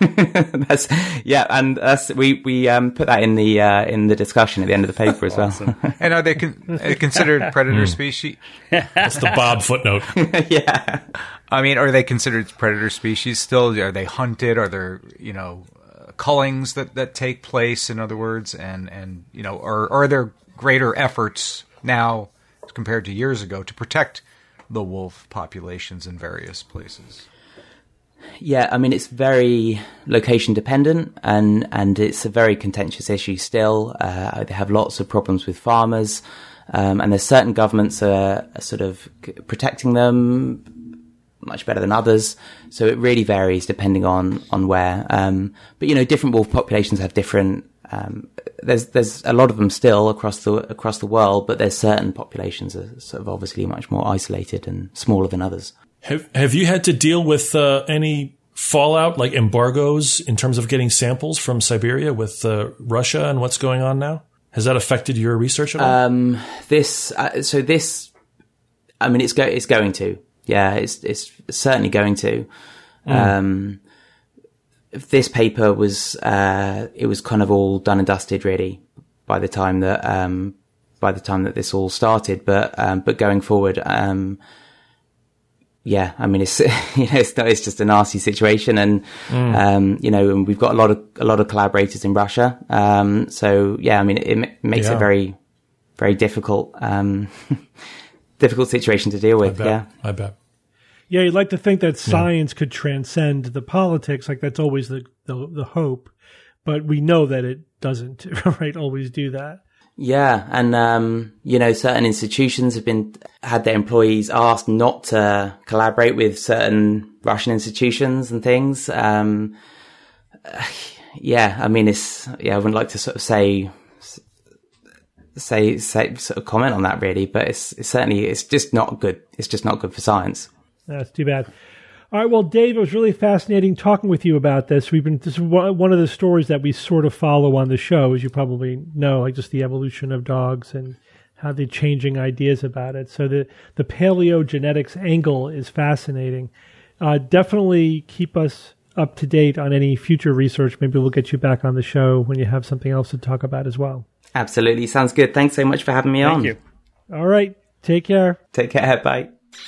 We put that in the discussion at the end of the paper as well. And are they considered predator species? That's the Bob footnote. Yeah. I mean, are they considered predator species still? Are they hunted? Are there, you know, cullings that take place, in other words? And you know, are there greater efforts now compared to years ago to protect the wolf populations in various places? Yeah, I mean, it's very location dependent, and it's a very contentious issue still. They have lots of problems with farmers, and there's certain governments are sort of protecting them much better than others. So it really varies depending on where. But you know, different wolf populations have different. There's a lot of them still across the world, but there's certain populations that are sort of obviously much more isolated and smaller than others. Have you had to deal with any fallout, like embargoes, in terms of getting samples from Siberia with Russia and what's going on now? Has that affected your research at all? This, I mean, it's going to. Yeah, it's certainly going to. This paper was it was kind of all done and dusted really by the time that this all started. But going forward, yeah, I mean, it's it's just a nasty situation, and you know, and we've got a lot of collaborators in Russia. So yeah, I mean, it makes it very, very difficult. Difficult situation to deal with. I bet. Yeah, you'd like to think that science could transcend the politics. Like that's always the hope, but we know that it doesn't. Right? Always do that. Yeah, and you know, certain institutions have had their employees asked not to collaborate with certain Russian institutions and things. Yeah, I mean, I wouldn't like to sort of say sort of comment on that really, but it's just not good. It's just not good for science. That's too bad. All right, well, Dave, it was really fascinating talking with you about this. This is one of the stories that we sort of follow on the show, as you probably know, like just the evolution of dogs and how they're changing ideas about it. So the paleogenetics angle is fascinating. Definitely keep us up to date on any future research. Maybe we'll get you back on the show when you have something else to talk about as well. Absolutely. Sounds good. Thanks so much for having me on. Thank you. All right. Take care. Take care. Bye.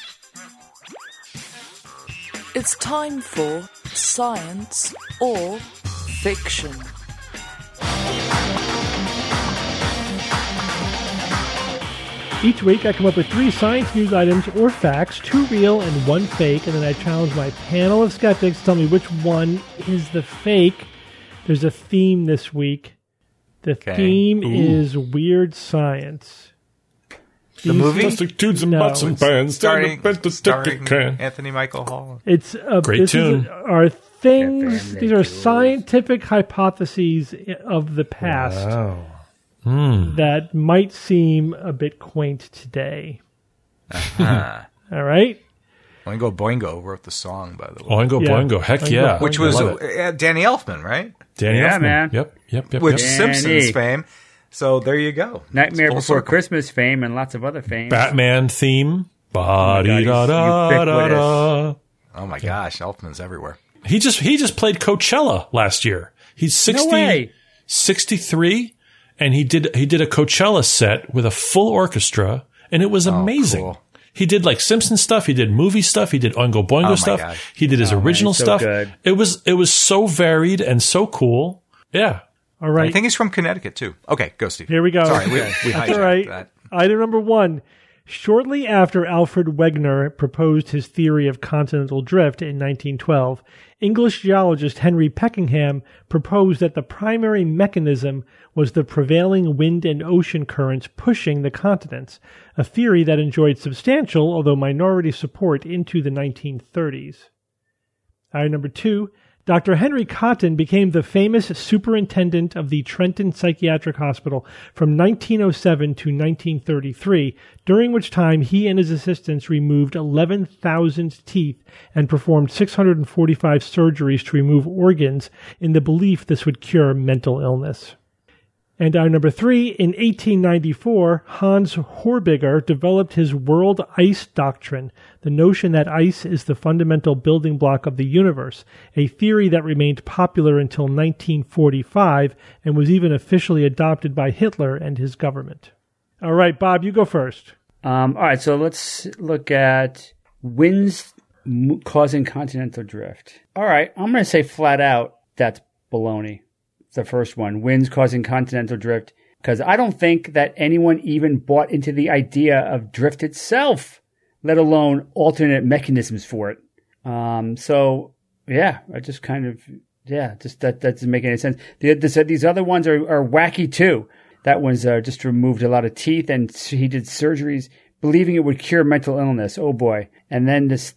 It's time for Science or Fiction. Each week I come up with 3 science news items or facts, 2 real and 1 fake, and then I challenge my panel of skeptics to tell me which one is the fake. There's a theme this week. The theme is weird science. The movie? Tubes and butts and pans. Starring Anthony Michael Hall. It's a great tune. These are scientific hypotheses of the past. Wow. that might seem a bit quaint today. All right? Oingo Boingo wrote the song, by the way. Oingo Boingo, heck Oingo yeah. Boingo. Which was Danny Elfman, right? Danny Elfman. Man. Yep. Which Simpsons fame. So there you go. Nightmare Before Christmas fame and lots of other fame. Batman theme. Oh my gosh, Elfman's everywhere. He just played Coachella last year. He's 63, and he did a Coachella set with a full orchestra, and it was amazing. Cool. He did like Simpson stuff, he did movie stuff, he did Oingo Boingo stuff, gosh. he did his original stuff. Good. It was so varied and so cool. Yeah. All right. I think he's from Connecticut too. Okay, go Steve. Here we go. Sorry, we hijacked all right. that. Item number 1. Shortly after Alfred Wegener proposed his theory of continental drift in 1912, English geologist Henry Peckingham proposed that the primary mechanism was the prevailing wind and ocean currents pushing the continents, a theory that enjoyed substantial, although minority support into the 1930s. Item number 2. Dr. Henry Cotton became the famous superintendent of the Trenton Psychiatric Hospital from 1907 to 1933, during which time he and his assistants removed 11,000 teeth and performed 645 surgeries to remove organs in the belief this would cure mental illness. And item number 3, in 1894, Hans Horbiger developed his world ice doctrine, the notion that ice is the fundamental building block of the universe, a theory that remained popular until 1945 and was even officially adopted by Hitler and his government. All right, Bob, you go first. All right, so let's look at winds causing continental drift. All right, I'm going to say flat out that's baloney. The first one, winds causing continental drift, because I don't think that anyone even bought into the idea of drift itself, let alone alternate mechanisms for it. So yeah, I just kind of, just that doesn't make any sense. These other ones are wacky too. That one's just removed a lot of teeth, and he did surgeries believing it would cure mental illness. Oh boy. And then this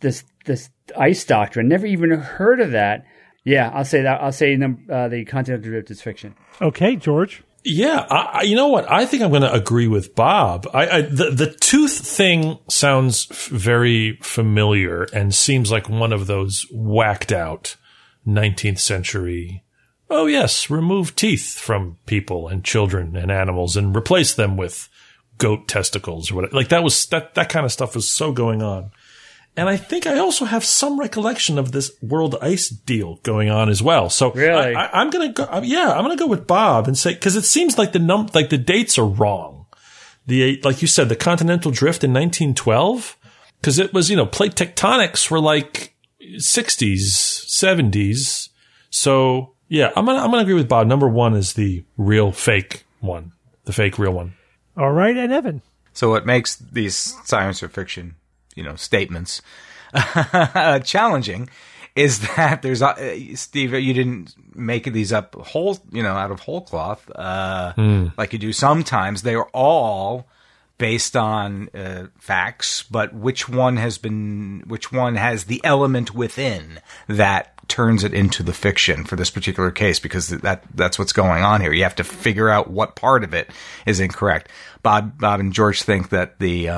ice doctrine, never even heard of that. Yeah, I'll say that. I'll say the continental drift is fiction. Okay, George. Yeah, you know what? I think I'm going to agree with Bob. The tooth thing sounds very familiar and seems like one of those whacked out 19th century. Oh yes, remove teeth from people and children and animals and replace them with goat testicles or whatever. Like that kind of stuff was so going on. And I think I also have some recollection of this world ice deal going on as well. So really? I'm going to go. I'm going to go with Bob and say, cause it seems like the dates are wrong. Like you said, the continental drift in 1912, cause it was, plate tectonics were like 60s, 70s. So yeah, I'm going to agree with Bob. Number 1 is the real fake one, the fake real one. All right. And Evan. So what makes these science or fiction statements challenging is that there's Steve, you didn't make these up out of whole cloth like you do sometimes. They are all based on facts, but which one has the element within that turns it into the fiction for this particular case, because that's what's going on here. You have to figure out what part of it is incorrect. Bob and George think that the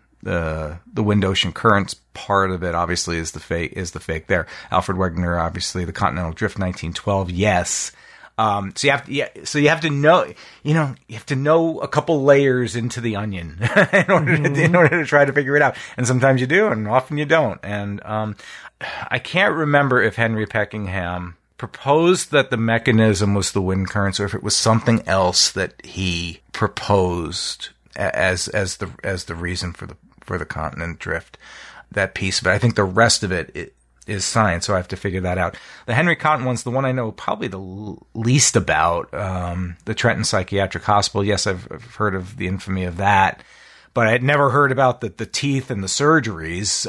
wind ocean currents part of it obviously is the fake there. Alfred Wegener, obviously the continental drift 1912. Yes. So you have to know, you have to know a couple layers into the onion in order to try to figure it out. And sometimes you do, and often you don't. And, I can't remember if Henry Peckingham proposed that the mechanism was the wind currents, or if it was something else that he proposed as the reason for the continent drift, that piece of it. I think the rest of it is science, so I have to figure that out. The Henry Cotton one's the one I know probably the least about, the Trenton Psychiatric Hospital. Yes, I've heard of the infamy of that, but I had never heard about the teeth and the surgeries,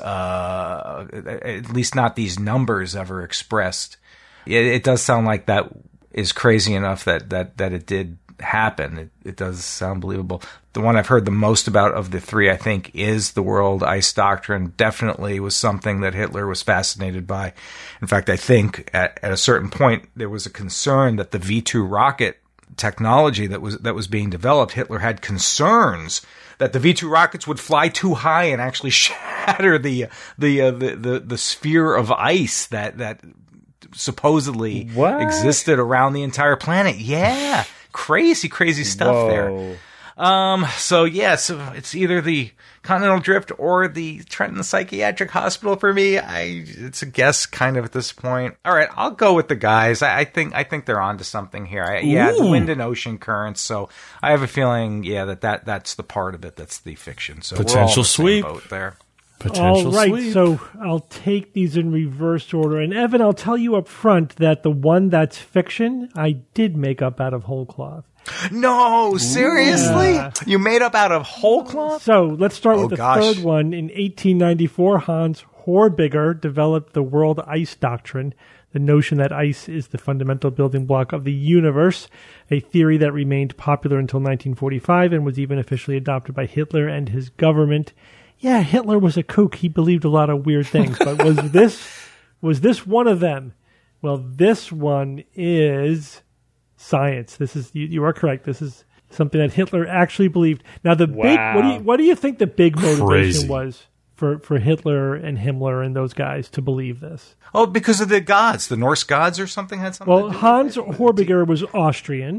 at least not these numbers ever expressed. It does sound like that is crazy enough that it did happen. It does sound believable. The one I've heard the most about of the three, I think, is the world ice doctrine. Definitely was something that Hitler was fascinated by. In fact, I think at a certain point there was a concern that the V-2 rocket technology that was being developed, Hitler had concerns that the V-2 rockets would fly too high and actually shatter the sphere of ice that supposedly existed around the entire planet. Yeah, crazy stuff there. So it's either the Continental Drift or the Trenton Psychiatric Hospital for me. It's a guess kind of at this point. All right, I'll go with the guys. I think they're onto something here. The wind and ocean currents. So I have a feeling, that's the part of it that's the fiction. So potential we're all in the same boat there. Potential sweep. So I'll take these in reverse order. And Evan, I'll tell you up front that the one that's fiction, I did make up out of whole cloth. No, seriously? Yeah. You made up out of whole cloth? So let's start with the third one. In 1894, Hans Horbiger developed the world ice doctrine, the notion that ice is the fundamental building block of the universe, a theory that remained popular until 1945 and was even officially adopted by Hitler and his government. Yeah, Hitler was a kook. He believed a lot of weird things, but was this one of them? Well, this one is science. This is you are correct. This is something that Hitler actually believed. Now, the big what do you think the big motivation was for Hitler and Himmler and those guys to believe this? Oh, because of the gods, the Norse gods or something had something. Well, Hans Horbiger was Austrian,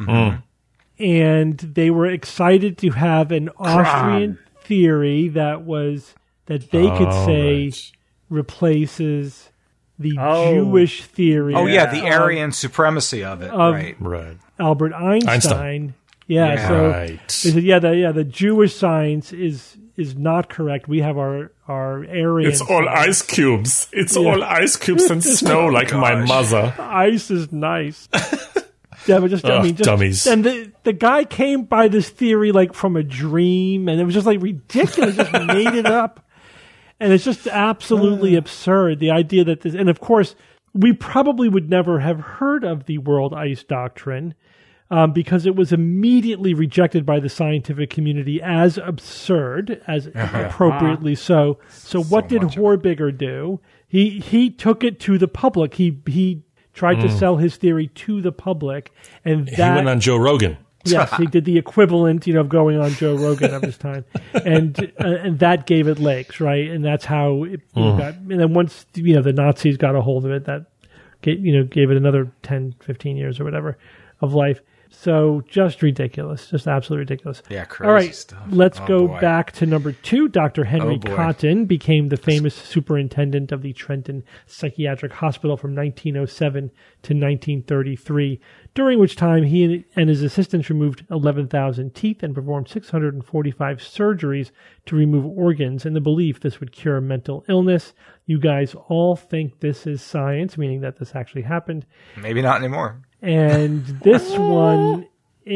and they were excited to have an Austrian theory that they could say replaces the Jewish theory. Oh, yeah, the Aryan supremacy of it. Right. Albert Einstein. Yeah, so they said, the Jewish science is not correct. We have our Aryan. It's all ice cubes. It's all ice cubes and snow, like my mother. Ice is nice. Yeah, but just dummies. And the guy came by this theory like from a dream, and it was just like ridiculous. Just made it up. And it's just absolutely absurd, the idea that this... And of course, we probably would never have heard of the world ice doctrine because it was immediately rejected by the scientific community as absurd, as appropriately so. So what did Horbiger do? He took it to the public. He tried to sell his theory to the public. And he went on Joe Rogan. Yes, he did the equivalent, of going on Joe Rogan of his time, and that gave it legs, right? And that's how it got. And then once the Nazis got a hold of it, that gave it another 10, 15 years or whatever of life. So just ridiculous, just absolutely ridiculous. Yeah, crazy All right, stuff. Let's go back to number 2. Dr. Henry Cotton became the famous superintendent of the Trenton Psychiatric Hospital from 1907 to 1933, during which time he and his assistants removed 11,000 teeth and performed 645 surgeries to remove organs in the belief this would cure mental illness. You guys all think this is science, meaning that this actually happened. Maybe not anymore. And this one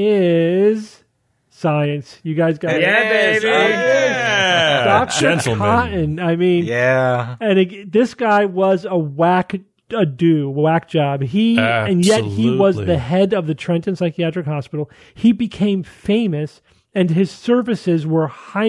is science. You guys got it? Yeah, baby. Yeah. Dr. Gentleman. Cotton. I mean, yeah. And this guy was a whack job. And yet he was the head of the Trenton Psychiatric Hospital. He became famous, and his services were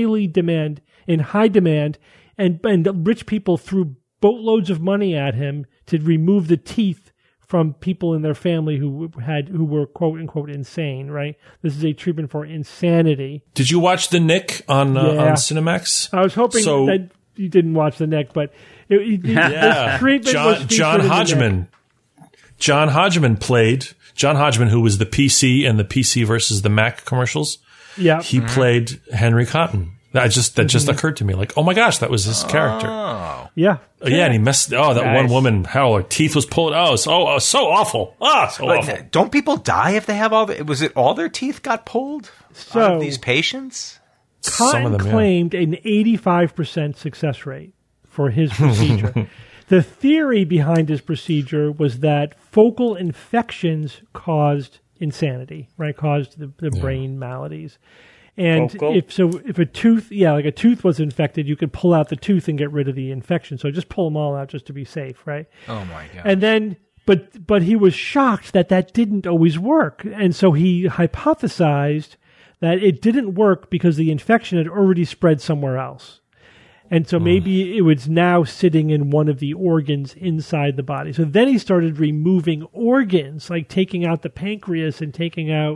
in high demand, and rich people threw boatloads of money at him to remove the teeth from people in their family who were quote unquote insane, right? This is a treatment for insanity. Did you watch The Nick on Cinemax? I was hoping that you didn't watch The Nick, but this treatment was John Hodgman. John Hodgman, who was the PC and the PC versus the Mac commercials. Yeah, he played Henry Cotton. That just occurred to me, like, oh my gosh, that was his character. Yeah. And he messed. Oh, that one woman, how her teeth was pulled. Oh, so awful. Awful. Don't people die if they have was it all their teeth got pulled out of these patients? Cotton claimed an 85% success rate for his procedure. The theory behind his procedure was that focal infections caused insanity, right? Caused the brain maladies. And if a tooth, like a tooth was infected, you could pull out the tooth and get rid of the infection. So just pull them all out just to be safe, right? Oh my God. And then, but he was shocked that didn't always work. And so he hypothesized that it didn't work because the infection had already spread somewhere else. And so maybe it was now sitting in one of the organs inside the body. So then he started removing organs, like taking out the pancreas and taking out,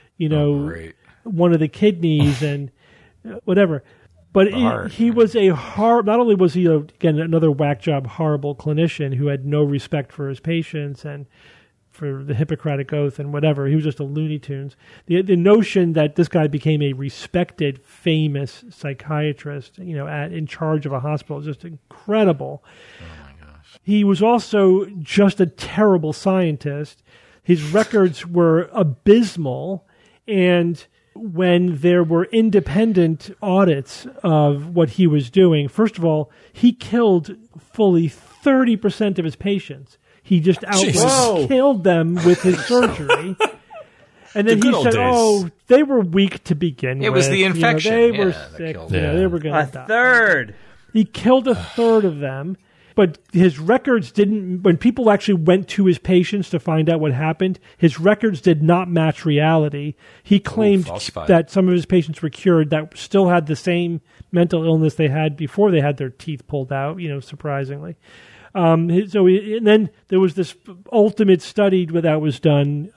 one of the kidneys and whatever. But he was not only was he, again, another whack job, horrible clinician who had no respect for his patients and for the Hippocratic Oath and whatever. He was just a Looney Tunes. The notion that this guy became a respected, famous psychiatrist, in charge of a hospital is just incredible. Oh my gosh. He was also just a terrible scientist. His records were abysmal, and when there were independent audits of what he was doing, first of all, he killed fully 30% of his patients. He just outright killed them with his surgery. And then he said, they were weak to begin with. It was the infection. They were sick. They were going to die. A third. He killed a third of them. But his records didn't, when people actually went to his patients to find out what happened, his records did not match reality. He claimed that some of his patients were cured that still had the same mental illness they had before they had their teeth pulled out, surprisingly. And then there was this ultimate study that was done,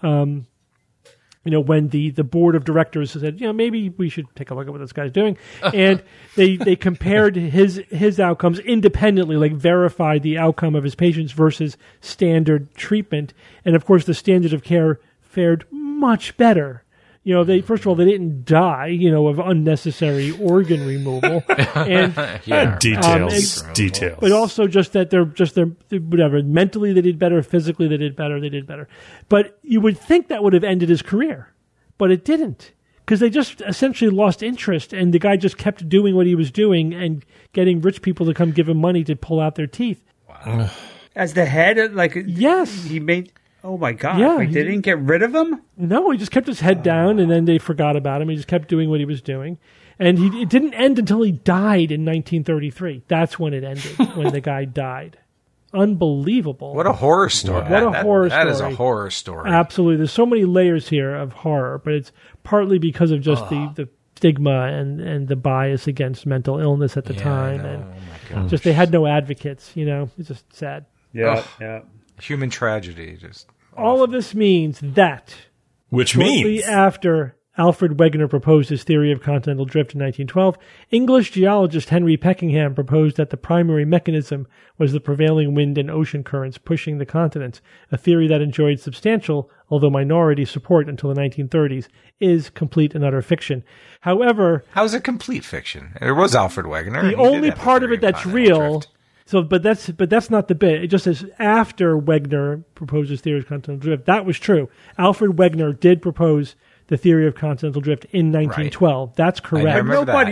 when the board of directors said, maybe we should take a look at what this guy's doing. And they compared his outcomes independently, like verified the outcome of his patients versus standard treatment. And of course, the standard of care fared much better. First of all, they didn't die, of unnecessary organ removal, and details. But also just that they're whatever. Mentally, they did better. Physically, they did better. But you would think that would have ended his career, but it didn't, because they just essentially lost interest, and the guy just kept doing what he was doing and getting rich people to come give him money to pull out their teeth. Wow. As the head, yes, he made. Oh, my God. Yeah, they didn't get rid of him? No, he just kept his head down, and then they forgot about him. He just kept doing what he was doing. And it didn't end until he died in 1933. That's when it ended, when the guy died. Unbelievable. What a horror story. That is a horror story. Absolutely. There's so many layers here of horror, but it's partly because of just the stigma and the bias against mental illness at the time. And just they had no advocates, It's just sad. Yeah. Human tragedy, just all of this means that, shortly after Alfred Wegener proposed his theory of continental drift in 1912, English geologist Henry Peckingham proposed that the primary mechanism was the prevailing wind and ocean currents pushing the continents, a theory that enjoyed substantial, although minority, support until the 1930s, is complete and utter fiction. However, how is it complete fiction? There was Alfred Wegener. The only part of it that's real. Drift. So, but that's not the bit. It just says after Wegener proposed his theory of continental drift. That was true. Alfred Wegener did propose the theory of continental drift in 1912. Right. That's correct. Nobody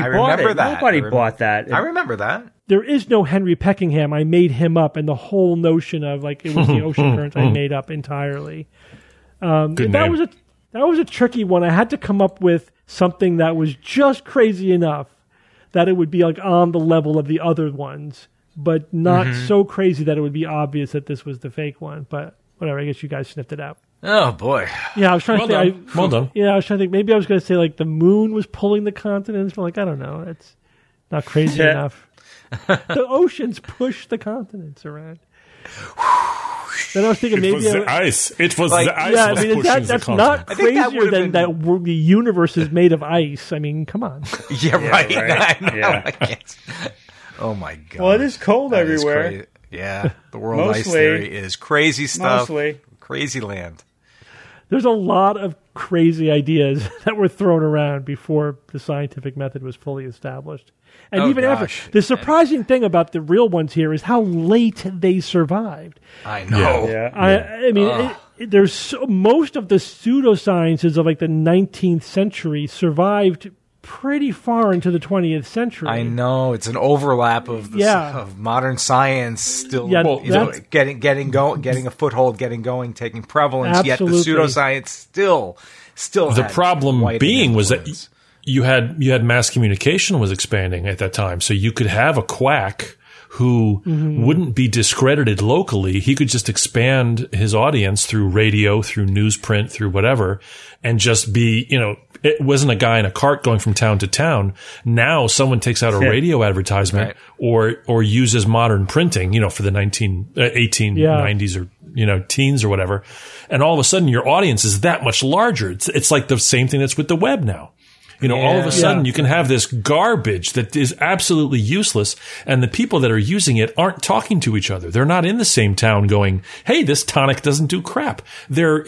bought that. I remember that. There is no Henry Peckingham. I made him up, and the whole notion of it was the ocean currents I made up entirely. That was a tricky one. I had to come up with something that was just crazy enough that it would be on the level of the other ones, but not so crazy that it would be obvious that this was the fake one. But whatever, I guess you guys sniffed it out. Oh, boy. Yeah, I was trying to think. Well done. Yeah, I was trying to think. Maybe I was going to say, the moon was pulling the continents, but, I don't know. That's not crazy enough. The oceans push the continents around. Then I was thinking maybe the ice. It was the ice. Yeah, I mean, that's not crazier than that the universe is made of ice. I mean, come on. Yeah, right. I know. Yeah. Oh my God. Well, it is cold everywhere. Yeah, the world ice theory is crazy stuff. Crazy land. There's a lot of crazy ideas that were thrown around before the scientific method was fully established. And after. The surprising thing about the real ones here is how late they survived. I know. Yeah. I mean, there's most of the pseudosciences of the 19th century survived pretty far into the 20th century. I know. It's an overlap of modern science still getting a foothold, getting going, taking prevalence, absolutely. Yet the pseudoscience still the problem being was that you had mass communication was expanding at that time. So you could have a quack who wouldn't be discredited locally. He could just expand his audience through radio, through newsprint, through whatever, and just be, it wasn't a guy in a cart going from town to town. Now someone takes out a radio advertisement or uses modern printing, for the 1890s or, teens or whatever. And all of a sudden your audience is that much larger. It's like the same thing that's with the web now. All of a sudden you can have this garbage that is absolutely useless, and the people that are using it aren't talking to each other. They're not in the same town going, "Hey, this tonic doesn't do crap." They're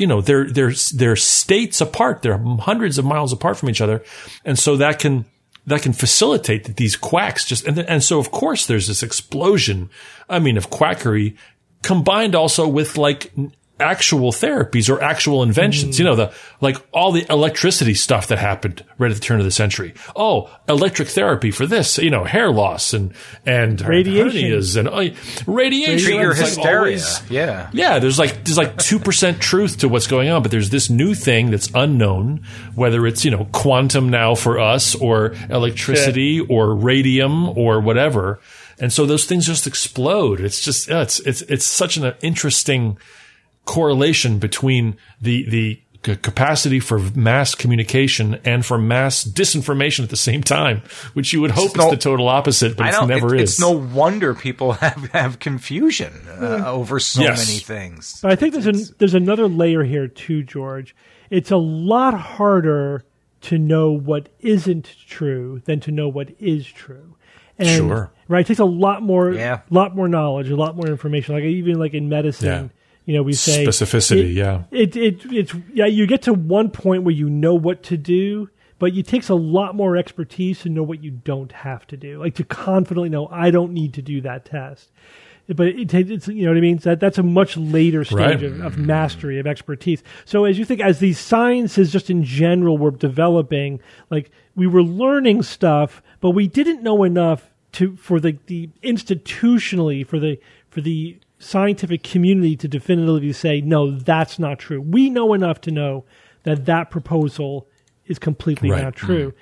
states apart. They're hundreds of miles apart from each other. And so that can facilitate these quacks and so of course there's this explosion, of quackery combined also with actual therapies or actual inventions, all the electricity stuff that happened right at the turn of the century. Oh, electric therapy for this, hair loss and radiation hernias and radiation. Treat your hysteria. Yeah. There's 2% truth to what's going on, but there's this new thing that's unknown, whether it's, quantum now for us or electricity or radium or whatever. And so those things just explode. It's just, it's such an interesting correlation between the capacity for mass communication and for mass disinformation at the same time, which you would hope is the total opposite, but it never is. It's no wonder people have confusion over so many things. But I think there's another layer here too, George. It's a lot harder to know what isn't true than to know what is true. And, sure. Right. It takes a lot more knowledge, a lot more information. even in medicine. Yeah. We say specificity. It's you get to one point where you know what to do, but it takes a lot more expertise to know what you don't have to do. To confidently know, I don't need to do that test. But it's what I mean? That's a much later stage of mastery, of expertise. So as these sciences just in general were developing, we were learning stuff, but we didn't know enough for the institutionally, for the scientific community to definitively say, no, that's not true. We know enough to know that proposal is completely not true.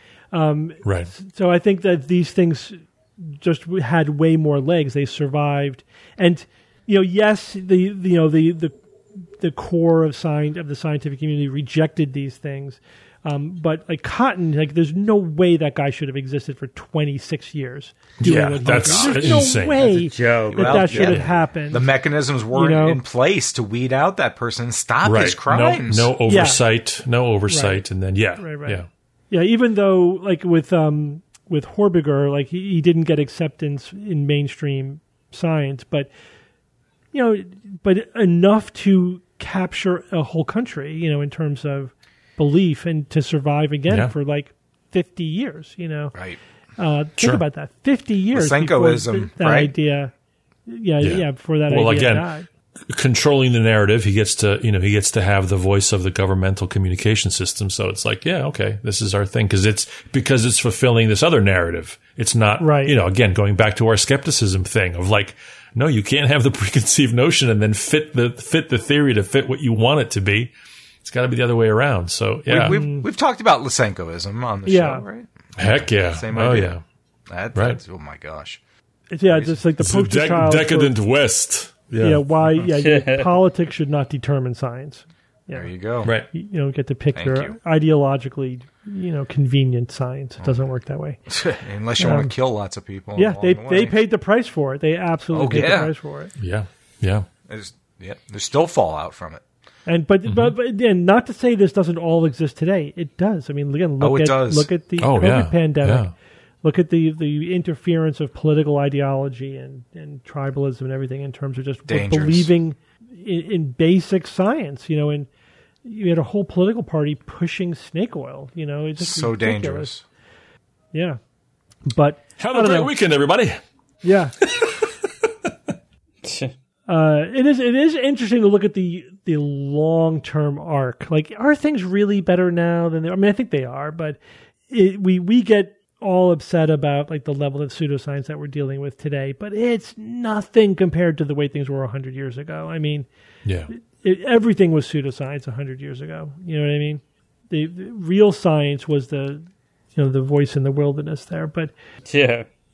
So I think that these things just had way more legs. They survived, and yes, the core of the scientific community rejected these things. But cotton, there's no way that guy should have existed for 26 years. That's there's insane. No way that's a joke. that should have happened. The mechanisms weren't in place to weed out that person and stop his crimes. No oversight, and then even though with Horbiger, he didn't get acceptance in mainstream science, but enough to capture a whole country, in terms of belief and to survive again for 50 years, Right. Think about that. 50 years. Lysenkoism, that idea. Before that idea died. Controlling the narrative, he gets to have the voice of the governmental communication system. So it's this is our thing because it's fulfilling this other narrative. It's not, again, going back to our skepticism thing of no, you can't have the preconceived notion and then fit the theory to fit what you want it to be. It's got to be the other way around. So we've talked about Lysenkoism on the show, right? Heck yeah! Same idea. Right. Oh my gosh! It's like the poster child. Decadent West. Politics should not determine science. There you go. Right. You don't get to pick your ideologically, convenient science. It doesn't work that way. Unless you want to kill lots of people. Yeah, they paid the price for it. They absolutely paid the price for it. Yeah. There's still fallout from it. And but again, not to say this doesn't all exist today. It does. I mean, again, look at the COVID pandemic. Yeah. Look at the interference of political ideology and tribalism and everything in terms of just believing in basic science. And you had a whole political party pushing snake oil. It's just so ridiculous. Dangerous. Yeah, but have a great weekend, everybody. Yeah. It is interesting to look at the long-term arc. Are things really better now than they are? I mean, I think they are, but we get all upset about the level of pseudoscience that we're dealing with today, but it's nothing compared to the way things were 100 years ago. I mean, everything was pseudoscience 100 years ago. You know what I mean? The real science was the voice in the wilderness there, but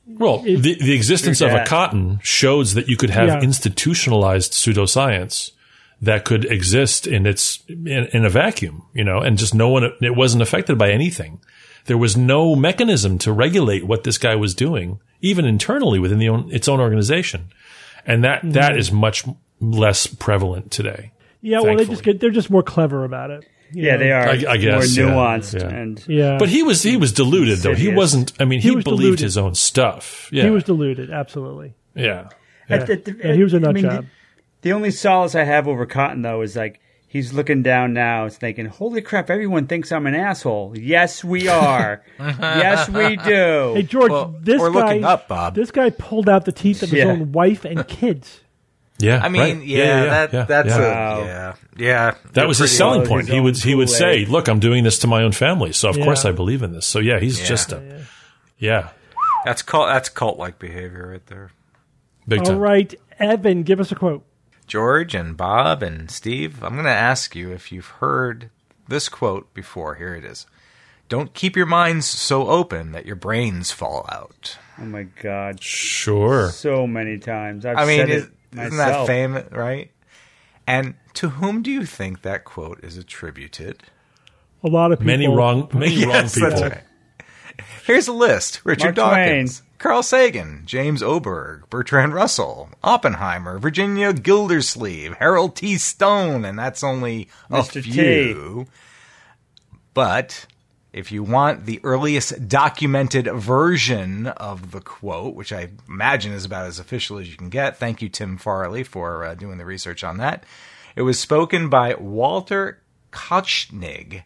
Well, the existence of a cotton shows that you could have institutionalized pseudoscience that could exist in a vacuum, and just it wasn't affected by anything. There was no mechanism to regulate what this guy was doing, even internally within its own organization. And that is much less prevalent today. Yeah, thankfully. Well, they're just more clever about it. They are. I guess more nuanced But he was deluded though. He wasn't. I mean, he believed deluded. His own stuff. Yeah. He was deluded. Absolutely. Yeah. He was a nut job. The only solace I have over Cotton though is like he's looking down now, and thinking, "Holy crap! Everyone thinks I'm an asshole." Yes, we are. Yes, we do. Hey George, we're looking up, Bob. This guy pulled out the teeth of his own wife and kids. Yeah, I mean, right. That's That was his selling point. He would say, "Look, I'm doing this to my own family, so of course I believe in this." So he's just That's cult-like behavior right there. Big time. All right, Evan, give us a quote. George and Bob and Steve, I'm going to ask you if you've heard this quote before. Here it is. Don't keep your minds so open that your brains fall out. Oh my God. Sure. So many times. I've said it. Isn't that famous, right? And to whom do you think that quote is attributed? A lot of people. Many wrong people. That's right. Here's a list. Richard Dawkins, Carl Sagan, James Oberg, Bertrand Russell, Oppenheimer, Virginia Gildersleeve, Harold T. Stone, and that's only Mr. a few. But if you want the earliest documented version of the quote, which I imagine is about as official as you can get, thank you, Tim Farley, for doing the research on that. It was spoken by Walter Koenig,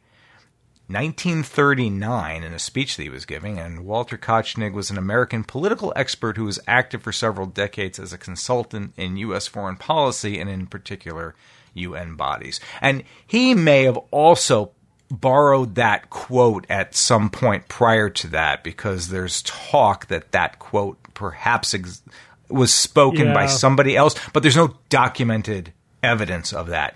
1939, in a speech that he was giving. And Walter Koenig was an American political expert who was active for several decades as a consultant in U.S. foreign policy and in particular UN bodies. And he may have also borrowed that quote at some point prior to that, because there's talk that quote perhaps was spoken by somebody else, but there's no documented evidence of that.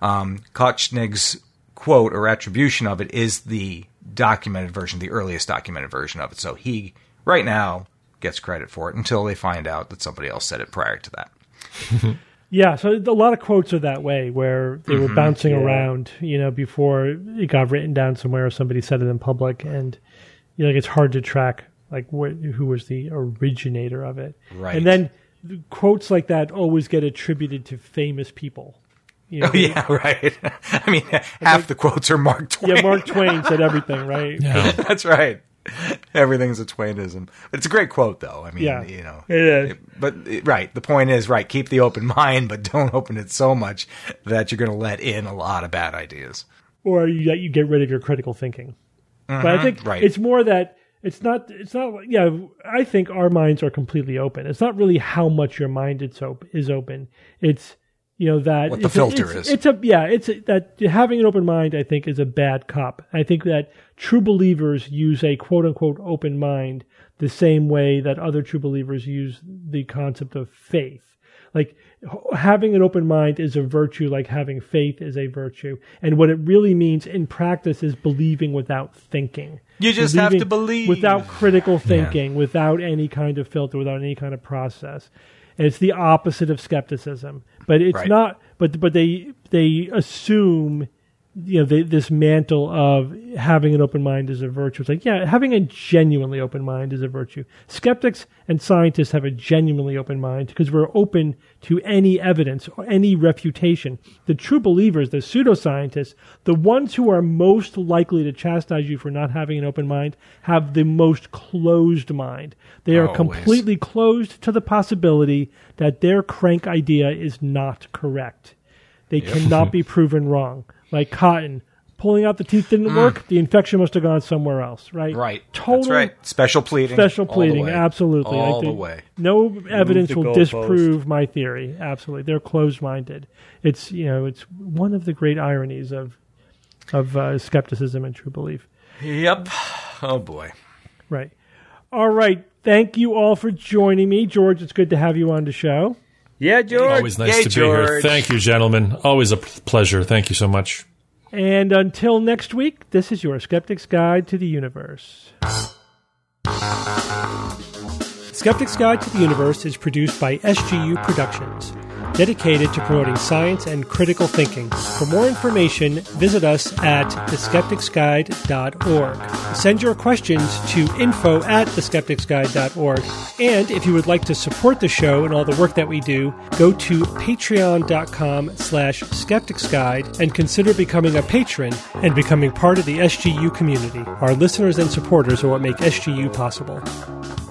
Koenig's quote or attribution of it is the documented version, the earliest documented version of it. So he, right now, gets credit for it until they find out that somebody else said it prior to that. Yeah, so a lot of quotes are that way, where they were bouncing around, before it got written down somewhere or somebody said it in public, and it's hard to track who was the originator of it. Right. And then quotes like that always get attributed to famous people. Right. I mean, half the quotes are Mark Twain. Yeah, Mark Twain said everything, right? Yeah. That's right. Everything's a Twainism. But it's a great quote, though. I mean, it is. But the point is, keep the open mind, but don't open it so much that you're going to let in a lot of bad ideas. Or you get rid of your critical thinking. But I think it's more that it's not, I think our minds are completely open. It's not really how much your mind is open. It's, that what the filter is. It's that having an open mind, I think, is a bad cop. I think that true believers use a quote unquote open mind the same way that other true believers use the concept of faith. Like having an open mind is a virtue, like having faith is a virtue. And what it really means in practice is believing without thinking. You just have to believe. Without critical thinking, without any kind of filter, without any kind of process. And it's the opposite of skepticism. But it's not. But they assume, this mantle of having an open mind is a virtue. It's like, having a genuinely open mind is a virtue. Skeptics and scientists have a genuinely open mind because we're open to any evidence or any refutation. The true believers, the pseudoscientists, the ones who are most likely to chastise you for not having an open mind, have the most closed mind. They are completely closed to the possibility that their crank idea is not correct. They cannot be proven wrong. Like cotton, pulling out the teeth didn't work. The infection must have gone somewhere else, right? Right. Total. That's right. Special pleading. Absolutely. All the way. No evidence will disprove my theory. Absolutely. They're closed-minded. It's, it's one of the great ironies of skepticism and true belief. Yep. Oh, boy. Right. All right. Thank you all for joining me. George, it's good to have you on the show. Yeah, George. Always nice to be here. Thank you, gentlemen. Always a pleasure. Thank you so much. And until next week, this is your Skeptic's Guide to the Universe. Skeptic's Guide to the Universe is produced by SGU Productions, dedicated to promoting science and critical thinking. For more information, visit us at theskepticsguide.org. Send your questions to info@theskepticsguide.org. And if you would like to support the show and all the work that we do, go to patreon.com/skepticsguide and consider becoming a patron and becoming part of the SGU community. Our listeners and supporters are what make SGU possible.